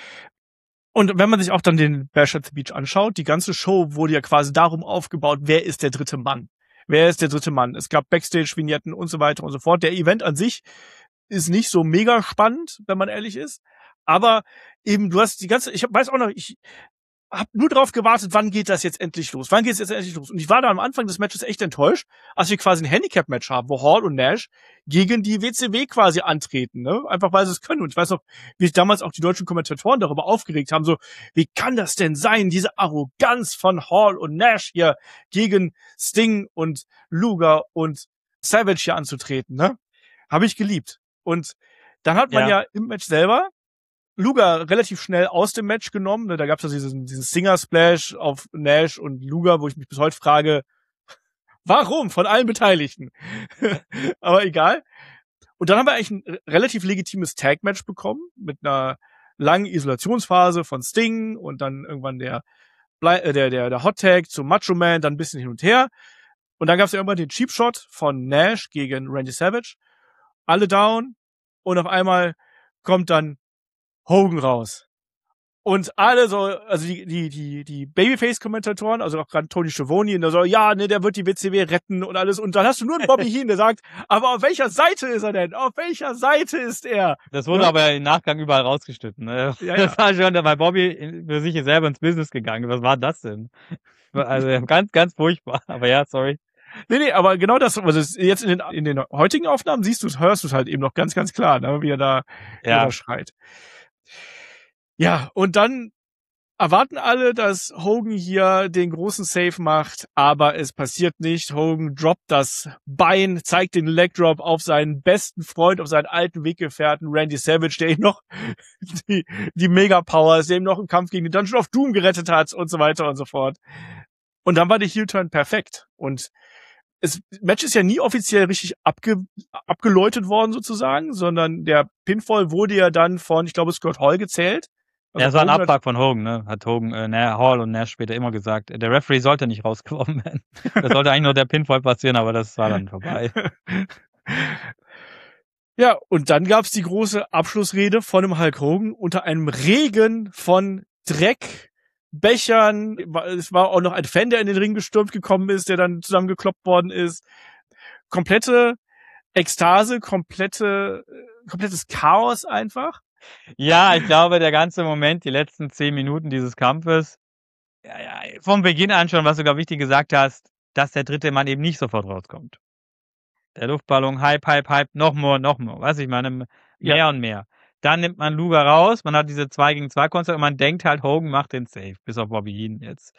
Und wenn man sich auch dann den Bash at the Beach anschaut, die ganze Show wurde ja quasi darum aufgebaut, wer ist der dritte Mann? Wer ist der dritte Mann? Es gab Backstage-Vignetten und so weiter und so fort. Der Event an sich ist nicht so mega spannend, wenn man ehrlich ist. Aber eben, du hast die ganze, ich weiß auch noch, ich, hab nur drauf gewartet, wann geht das jetzt endlich los? Wann geht es jetzt endlich los? Und ich war da am Anfang des Matches echt enttäuscht, als wir quasi ein Handicap-Match haben, wo Hall und Nash gegen die W C W quasi antreten, ne? Einfach weil sie es können. Und ich weiß noch, wie sich damals auch die deutschen Kommentatoren darüber aufgeregt haben, so, wie kann das denn sein, diese Arroganz von Hall und Nash hier gegen Sting und Luger und Savage hier anzutreten, ne? Habe ich geliebt. Und dann hat man ja, ja im Match selber Luger relativ schnell aus dem Match genommen. Ne? Da gab es ja diesen, diesen Singer-Splash auf Nash und Luger, wo ich mich bis heute frage, warum von allen Beteiligten? Aber egal. Und dann haben wir eigentlich ein relativ legitimes Tag-Match bekommen mit einer langen Isolationsphase von Sting und dann irgendwann der der der, der Hot-Tag zum Macho Man, dann ein bisschen hin und her. Und dann gab es ja irgendwann den Cheap-Shot von Nash gegen Randy Savage. Alle down und auf einmal kommt dann Hogan raus. Und alle so, also die, die, die, die Babyface-Kommentatoren, also auch gerade Tony Schiavone, und der so, ja, ne, der wird die W C W retten und alles. Und dann hast du nur einen Bobby Heenan, der sagt, aber auf welcher Seite ist er denn? Auf welcher Seite ist er? Das wurde ja. aber im Nachgang überall rausgeschnitten, ne? Ja, das ja. war schon, da war Bobby für sich selber ins Business gegangen. Was war das denn? Also ganz, ganz furchtbar. Aber ja, sorry. Nee, nee, aber genau das, also jetzt in den, in den heutigen Aufnahmen siehst du es, hörst du es halt eben noch ganz, ganz klar, ne, wie er da, ja. wie er da schreit. Ja, und dann erwarten alle, dass Hogan hier den großen Save macht, aber es passiert nicht. Hogan droppt das Bein, zeigt den Leg Drop auf seinen besten Freund, auf seinen alten Weggefährten Randy Savage, der ihm noch die, die Mega-Power ist, der ihm noch im Kampf gegen den Dungeon of Doom gerettet hat und so weiter und so fort. Und dann war der Heel-Turn perfekt. Und das Match ist ja nie offiziell richtig abge, abgeläutet worden sozusagen, sondern der Pinfall wurde ja dann von, ich glaube, Scott Hall gezählt. Also ja, es war ein Abfuck von Hogan, ne? Hat Hogan, äh, Hall und Nash später immer gesagt. Der Referee sollte nicht rausgeworfen werden. Das sollte eigentlich nur der Pinfall passieren, aber das war dann vorbei. Ja, und dann gab's die große Abschlussrede von dem Hulk Hogan unter einem Regen von Dreck, Bechern. Es war auch noch ein Fan, der in den Ring gestürmt gekommen ist, der dann zusammengekloppt worden ist. Komplette Ekstase, komplette, komplettes Chaos einfach. Ja, ich glaube, der ganze Moment, die letzten zehn Minuten dieses Kampfes, ja, ja, vom Beginn an schon, was du gerade wichtig gesagt hast, dass der dritte Mann eben nicht sofort rauskommt. Der Luftballon, Hype, Hype, Hype, noch mehr, noch mehr. Was ich meine, mehr ja. und mehr. Dann nimmt man Luger raus, man hat diese zwei gegen zwei Konstellation und man denkt halt, Hogan macht den Save, bis auf Bobby Heenan jetzt.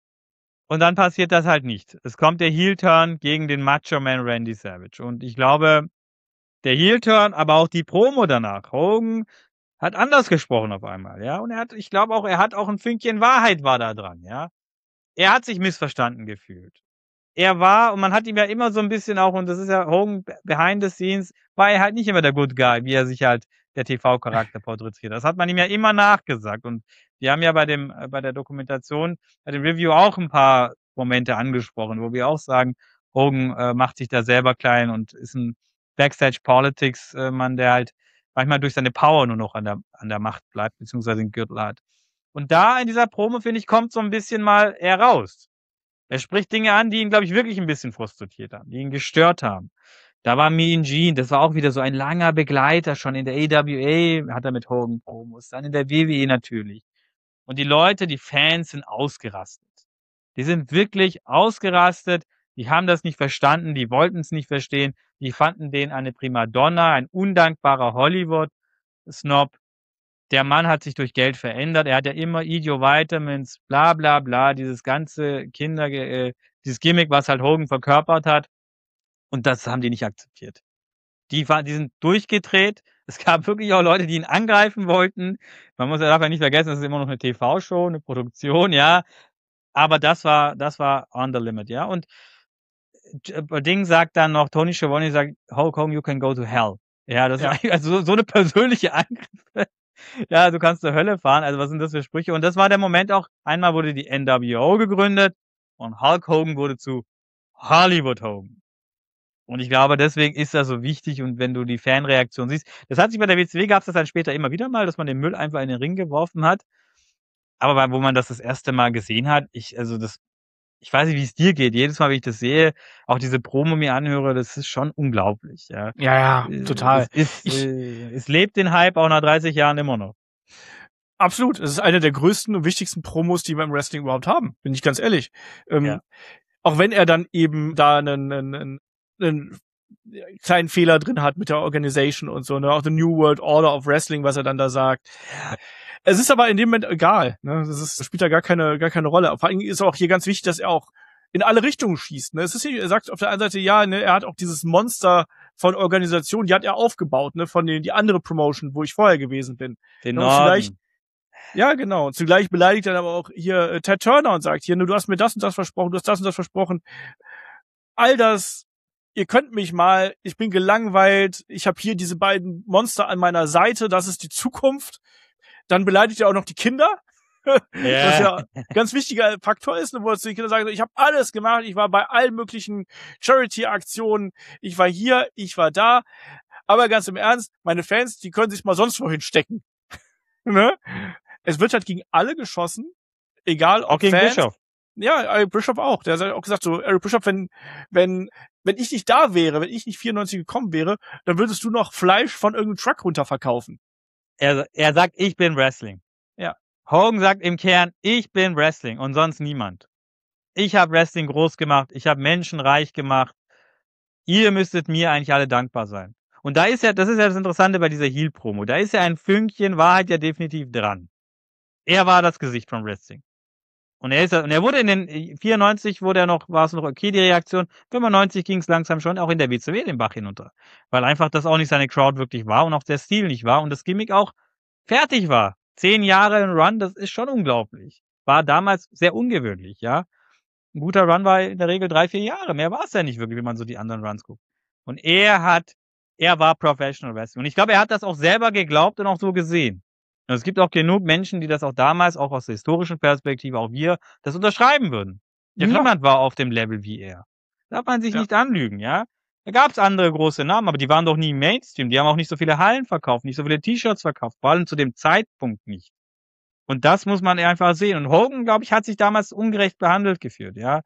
Und dann passiert das halt nicht. Es kommt der Heel-Turn gegen den Macho Man Randy Savage. Und ich glaube, der Heel-Turn, aber auch die Promo danach, Hogan hat anders gesprochen auf einmal, ja. Und er hat, ich glaube auch, er hat auch ein Fünkchen Wahrheit war da dran, ja. Er hat sich missverstanden gefühlt. Er war, und man hat ihm ja immer so ein bisschen auch, und das ist ja Hogan behind the scenes, war er halt nicht immer der Good Guy, wie er sich halt der T V-Charakter porträtiert. Das hat man ihm ja immer nachgesagt. Und wir haben ja bei dem, bei der Dokumentation, bei dem Review auch ein paar Momente angesprochen, wo wir auch sagen, Hogan äh, macht sich da selber klein und ist ein Backstage-Politics-Mann, der halt manchmal durch seine Power nur noch an der, an der Macht bleibt, beziehungsweise den Gürtel hat. Und da in dieser Promo, finde ich, kommt so ein bisschen mal er raus. Er spricht Dinge an, die ihn, glaube ich, wirklich ein bisschen frustriert haben, die ihn gestört haben. Da war Mean Gene, das war auch wieder so ein langer Begleiter, schon in der A W A hat er mit Hogan Promos, dann in der W W E natürlich. Und die Leute, die Fans sind ausgerastet. Die sind wirklich ausgerastet, die haben das nicht verstanden, die wollten es nicht verstehen, die fanden den eine Primadonna, ein undankbarer Hollywood-Snob. Der Mann hat sich durch Geld verändert, er hat ja immer Idio Vitamins, bla bla bla, dieses ganze Kinder, äh, dieses Gimmick, was halt Hogan verkörpert hat. Und das haben die nicht akzeptiert. Die, war, die sind durchgedreht. Es gab wirklich auch Leute, die ihn angreifen wollten. Man muss ja darf ja nicht vergessen, das ist immer noch eine T V-Show, eine Produktion, ja. Aber das war, das war on the limit, ja. Und Ding sagt dann noch, Tony Schiavone sagt, Hulk Hogan, you can go to hell. Ja, das ja. ist also so eine persönliche Angriffe. Ja, du kannst zur Hölle fahren. Also was sind das für Sprüche? Und das war der Moment auch, einmal wurde die N W O gegründet und Hulk Hogan wurde zu Hollywood Hogan. Und ich glaube, deswegen ist das so wichtig. Und wenn du die Fanreaktion siehst, das hat sich bei der W C W, gab es das dann später immer wieder mal, dass man den Müll einfach in den Ring geworfen hat. Aber wo man das das erste Mal gesehen hat, ich, also das, ich weiß nicht, wie es dir geht. Jedes Mal, wenn ich das sehe, auch diese Promo mir anhöre, das ist schon unglaublich. Ja, ja, ja total. Es, ist, ich, äh, es lebt den Hype auch nach dreißig Jahren immer noch. Absolut. Es ist eine der größten und wichtigsten Promos, die wir im Wrestling überhaupt haben, bin ich ganz ehrlich. Ähm, Ja. Auch wenn er dann eben da einen, einen, einen, einen kleinen Fehler drin hat mit der Organisation und so, ne, auch the New World Order of Wrestling, was er dann da sagt. Es ist aber in dem Moment egal, ne, das ist, das spielt da gar keine, gar keine Rolle. Vor allem ist auch hier ganz wichtig, dass er auch in alle Richtungen schießt, ne. Es ist hier, er sagt auf der einen Seite, ja, ne, er hat auch dieses Monster von Organisationen, die hat er aufgebaut, ne, von den, die andere Promotion, wo ich vorher gewesen bin. Den Und Norden. vielleicht, ja, genau. Und zugleich beleidigt er aber auch hier äh, Ted Turner und sagt, hier, ne, du hast mir das und das versprochen, du hast das und das versprochen. All das, ihr könnt mich mal, ich bin gelangweilt, ich habe hier diese beiden Monster an meiner Seite, das ist die Zukunft. Dann beleidigt er auch noch die Kinder, was ja ein ganz wichtiger Faktor ist, wo die Kinder sagen, ich habe alles gemacht, ich war bei allen möglichen Charity-Aktionen, ich war hier, ich war da, aber ganz im Ernst, meine Fans, die können sich mal sonst wohin stecken. Ne? Es wird halt gegen alle geschossen, egal ob Auch gegen Fans. Bischof. Ja, Eric Bischoff auch. Der hat auch gesagt, so, Eric Bischoff, wenn, wenn, wenn ich nicht da wäre, wenn ich nicht vierundneunzig gekommen wäre, dann würdest du noch Fleisch von irgendeinem Truck runterverkaufen. Er, er sagt, ich bin Wrestling. Ja. Hogan sagt im Kern, ich bin Wrestling und sonst niemand. Ich habe Wrestling groß gemacht, ich habe Menschen reich gemacht. Ihr müsstet mir eigentlich alle dankbar sein. Und da ist ja, das ist ja das Interessante bei dieser Heel-Promo, da ist ja ein Fünkchen Wahrheit ja definitiv dran. Er war das Gesicht von Wrestling. Und er ist, und er wurde in den vierundneunzig wurde er noch, war es noch okay, die Reaktion. fünfundneunzig ging es langsam schon auch in der W C W den Bach hinunter. Weil einfach das auch nicht seine Crowd wirklich war und auch der Stil nicht war und das Gimmick auch fertig war. Zehn Jahre in Run, das ist schon unglaublich. War damals sehr ungewöhnlich, ja. Ein guter Run war in der Regel drei, vier Jahre. Mehr war es ja nicht wirklich, wenn man so die anderen Runs guckt. Und er hat, er war Professional Wrestling. Und ich glaube, er hat das auch selber geglaubt und auch so gesehen. Und es gibt auch genug Menschen, die das auch damals, auch aus der historischen Perspektive, auch wir, das unterschreiben würden. Ja, Ja. niemand war auf dem Level wie er. Darf man sich Ja. nicht anlügen, ja? Da gab es andere große Namen, aber die waren doch nie im Mainstream. Die haben auch nicht so viele Hallen verkauft, nicht so viele T-Shirts verkauft, vor allem zu dem Zeitpunkt nicht. Und das muss man einfach sehen. Und Hogan, glaube ich, hat sich damals ungerecht behandelt gefühlt, ja?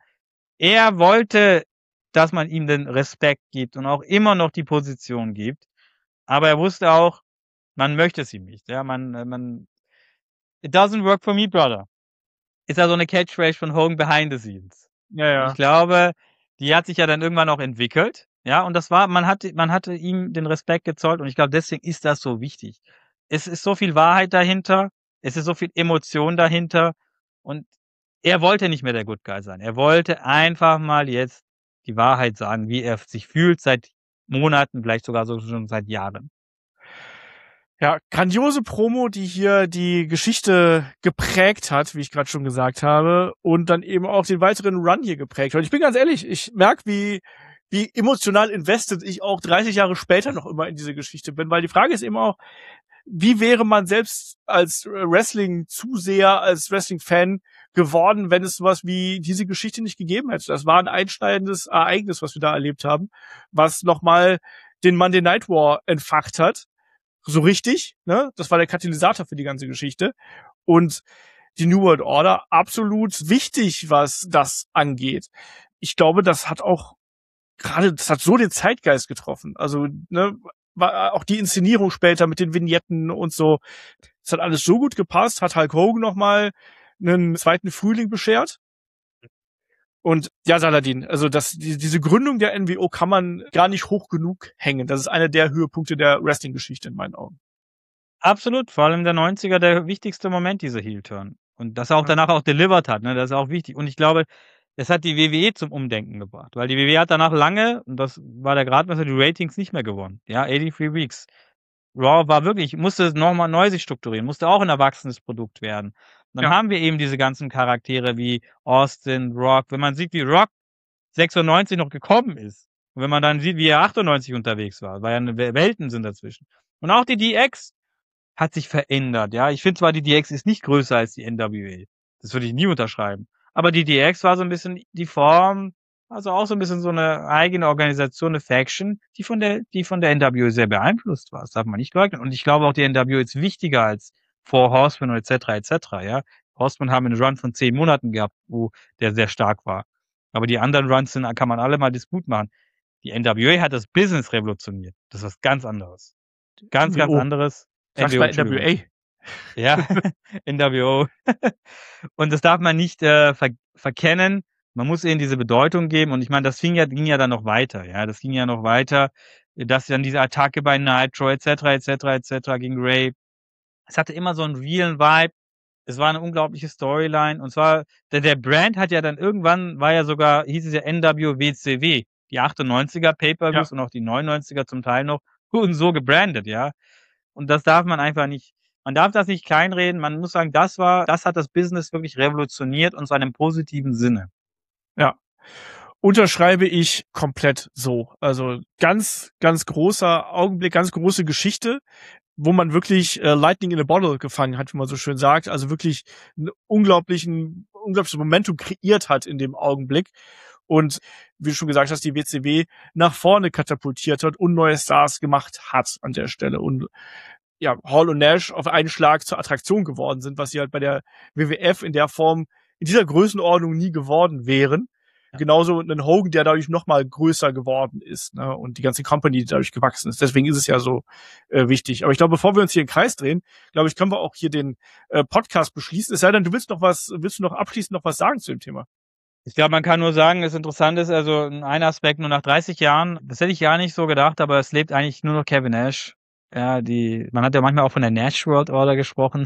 Er wollte, dass man ihm den Respekt gibt und auch immer noch die Position gibt. Aber er wusste auch, man möchte es ihm nicht, ja? Man, man, it doesn't work for me, brother. Ist ja so eine Catchphrase von Hogan behind the scenes. Ja, ja. Ich glaube, die hat sich ja dann irgendwann auch entwickelt, ja, und das war, man hatte, man hatte ihm den Respekt gezollt und ich glaube, deswegen ist das so wichtig. Es ist so viel Wahrheit dahinter, es ist so viel Emotion dahinter und er wollte nicht mehr der Good Guy sein. Er wollte einfach mal jetzt die Wahrheit sagen, wie er sich fühlt seit Monaten, vielleicht sogar so schon seit Jahren. Ja, grandiose Promo, die hier die Geschichte geprägt hat, wie ich gerade schon gesagt habe, und dann eben auch den weiteren Run hier geprägt hat. Und ich bin ganz ehrlich, ich merke, wie wie emotional invested ich auch dreißig Jahre später noch immer in diese Geschichte bin, weil die Frage ist eben auch, wie wäre man selbst als Wrestling-Zuseher, als Wrestling-Fan geworden, wenn es sowas wie diese Geschichte nicht gegeben hätte. Das war ein einschneidendes Ereignis, was wir da erlebt haben, was nochmal den Monday Night War entfacht hat. So richtig, ne? Das war der Katalysator für die ganze Geschichte. Und die New World Order absolut wichtig, was das angeht. Ich glaube, das hat auch gerade, das hat so den Zeitgeist getroffen. Also, ne, war auch die Inszenierung später mit den Vignetten und so. Das hat alles so gut gepasst, hat Hulk Hogan nochmal einen zweiten Frühling beschert. Und ja, Saladin, also das, die, diese Gründung der N W O kann man gar nicht hoch genug hängen. Das ist einer der Höhepunkte der Wrestling-Geschichte in meinen Augen. Absolut, vor allem der neunziger, der wichtigste Moment, dieser Heel-Turn. Und dass er auch danach auch delivered hat, ne, das ist auch wichtig. Und ich glaube, das hat die W W E zum Umdenken gebracht, weil die W W E hat danach lange, und das war der Gradmesser, die Ratings nicht mehr gewonnen. Ja, eighty-three Weeks. Raw war wirklich, musste nochmal neu sich strukturieren, musste auch ein erwachsenes Produkt werden. Und dann Ja. haben wir eben diese ganzen Charaktere wie Austin, Rock. Wenn man sieht, wie Rock sechsundneunzig noch gekommen ist, und wenn man dann sieht, wie er achtundneunzig unterwegs war, weil ja eine Welten sind dazwischen. Und auch die D X hat sich verändert, ja. Ich finde zwar, die D X ist nicht größer als die N W A. Das würde ich nie unterschreiben. Aber die D X war so ein bisschen die Form, also auch so ein bisschen so eine eigene Organisation, eine Faction, die von der, die von der N W A sehr beeinflusst war. Das darf man nicht leugnen. Und ich glaube auch, die N W A ist wichtiger als Four Horsemen und et cetera et cetera, ja. Horsemen haben einen Run von zehn Monaten gehabt, wo der sehr stark war. Aber die anderen Runs sind, kann man alle mal Disput machen. Die N W A hat das Business revolutioniert. Das ist was ganz anderes. Ganz, ganz Oh. anderes. Sagst N W O, bei N W A? Ja, N W O. Und das darf man nicht äh, ver verkennen. Man muss ihnen diese Bedeutung geben. Und ich meine, das fing ja, ging ja dann noch weiter. Ja, das ging ja noch weiter, dass dann diese Attacke bei Nitro et cetera et cetera et cetera gegen Ray. Es hatte immer so einen realen Vibe. Es war eine unglaubliche Storyline. Und zwar, der, der Brand hat ja dann irgendwann, war ja sogar, hieß es ja N W W C W. Die achtundneunziger Pay-Per-Views ja. Und auch die neunundneunziger zum Teil noch, wurden so gebrandet, ja. Und das darf man einfach nicht, man darf das nicht kleinreden. Man muss sagen, das war, das hat das Business wirklich revolutioniert und zwar in einem positiven Sinne. Ja. Unterschreibe ich komplett so. Also ganz, ganz großer Augenblick, ganz große Geschichte, wo man wirklich äh, Lightning in a Bottle gefangen hat, wie man so schön sagt. Also wirklich einen unglaublichen, unglaubliches Momentum kreiert hat in dem Augenblick. Und wie du schon gesagt hast, die W C W nach vorne katapultiert hat und neue Stars gemacht hat an der Stelle. Und ja, Hall und Nash auf einen Schlag zur Attraktion geworden sind, was sie halt bei der W W F in der Form, in dieser Größenordnung nie geworden wären. Ja. Genauso ein Hogan, der dadurch noch mal größer geworden ist, ne? Und die ganze Company, die dadurch gewachsen ist. Deswegen ist es ja so äh, wichtig. Aber ich glaube, bevor wir uns hier im Kreis drehen, glaube ich, können wir auch hier den äh, Podcast beschließen. Es sei denn, du willst noch was, willst du noch abschließend noch was sagen zu dem Thema? Ich glaube, man kann nur sagen, das Interessante ist, also ein Aspekt, nur nach dreißig Jahren, das hätte ich ja nicht so gedacht, aber es lebt eigentlich nur noch Kevin Nash. Ja, die, man hat ja manchmal auch von der Nash World Order gesprochen,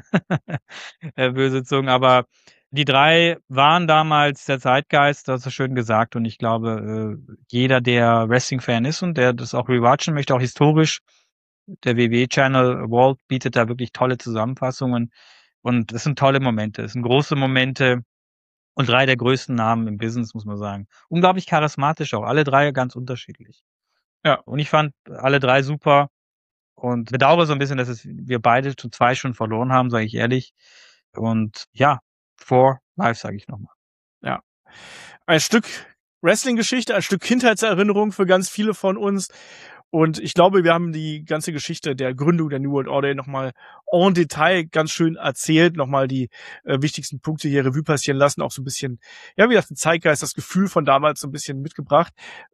böse Zungen, aber die drei waren damals der Zeitgeist, das ist schön gesagt, und ich glaube, jeder, der Wrestling-Fan ist und der das auch rewatchen möchte, auch historisch, der W W-Channel Walt bietet da wirklich tolle Zusammenfassungen und es sind tolle Momente, es sind große Momente. Und drei der größten Namen im Business, muss man sagen. Unglaublich charismatisch auch. Alle drei ganz unterschiedlich. Ja. Und ich fand alle drei super. Und bedauere so ein bisschen, dass es wir beide zu zwei schon verloren haben, sage ich ehrlich. Und ja, for life, sage ich nochmal. Ja. Ein Stück Wrestling-Geschichte, ein Stück Kindheitserinnerung für ganz viele von uns. Und ich glaube, wir haben die ganze Geschichte der Gründung der New World Order nochmal en Detail ganz schön erzählt, nochmal die äh, wichtigsten Punkte hier Revue passieren lassen, auch so ein bisschen, ja, wie gesagt, den Zeitgeist, das Gefühl von damals so ein bisschen mitgebracht.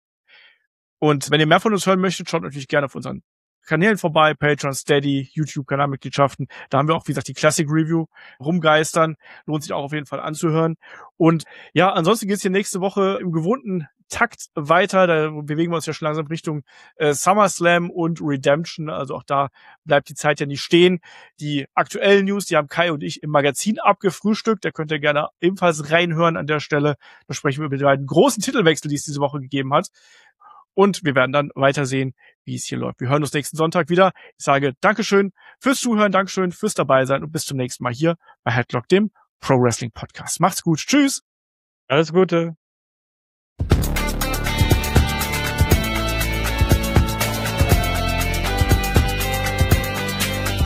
Und wenn ihr mehr von uns hören möchtet, schaut natürlich gerne auf unseren Kanälen vorbei, Patreon, Steady, YouTube-Kanalmitgliedschaften. Da haben wir auch, wie gesagt, die Classic Review rumgeistern. Lohnt sich auch auf jeden Fall anzuhören. Und ja, ansonsten geht's hier nächste Woche im gewohnten Takt weiter. Da bewegen wir uns ja schon langsam Richtung äh, SummerSlam und Redemption. Also auch da bleibt die Zeit ja nicht stehen. Die aktuellen News, die haben Kai und ich im Magazin abgefrühstückt. Da könnt ihr gerne ebenfalls reinhören an der Stelle. Da sprechen wir über die beiden großen Titelwechsel, die es diese Woche gegeben hat. Und wir werden dann weitersehen, wie es hier läuft. Wir hören uns nächsten Sonntag wieder. Ich sage Dankeschön fürs Zuhören, Dankeschön fürs Dabeisein und bis zum nächsten Mal hier bei Headlock, dem Pro Wrestling Podcast. Macht's gut. Tschüss. Alles Gute.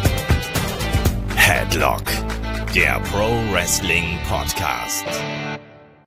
Headlock, der Pro Wrestling Podcast.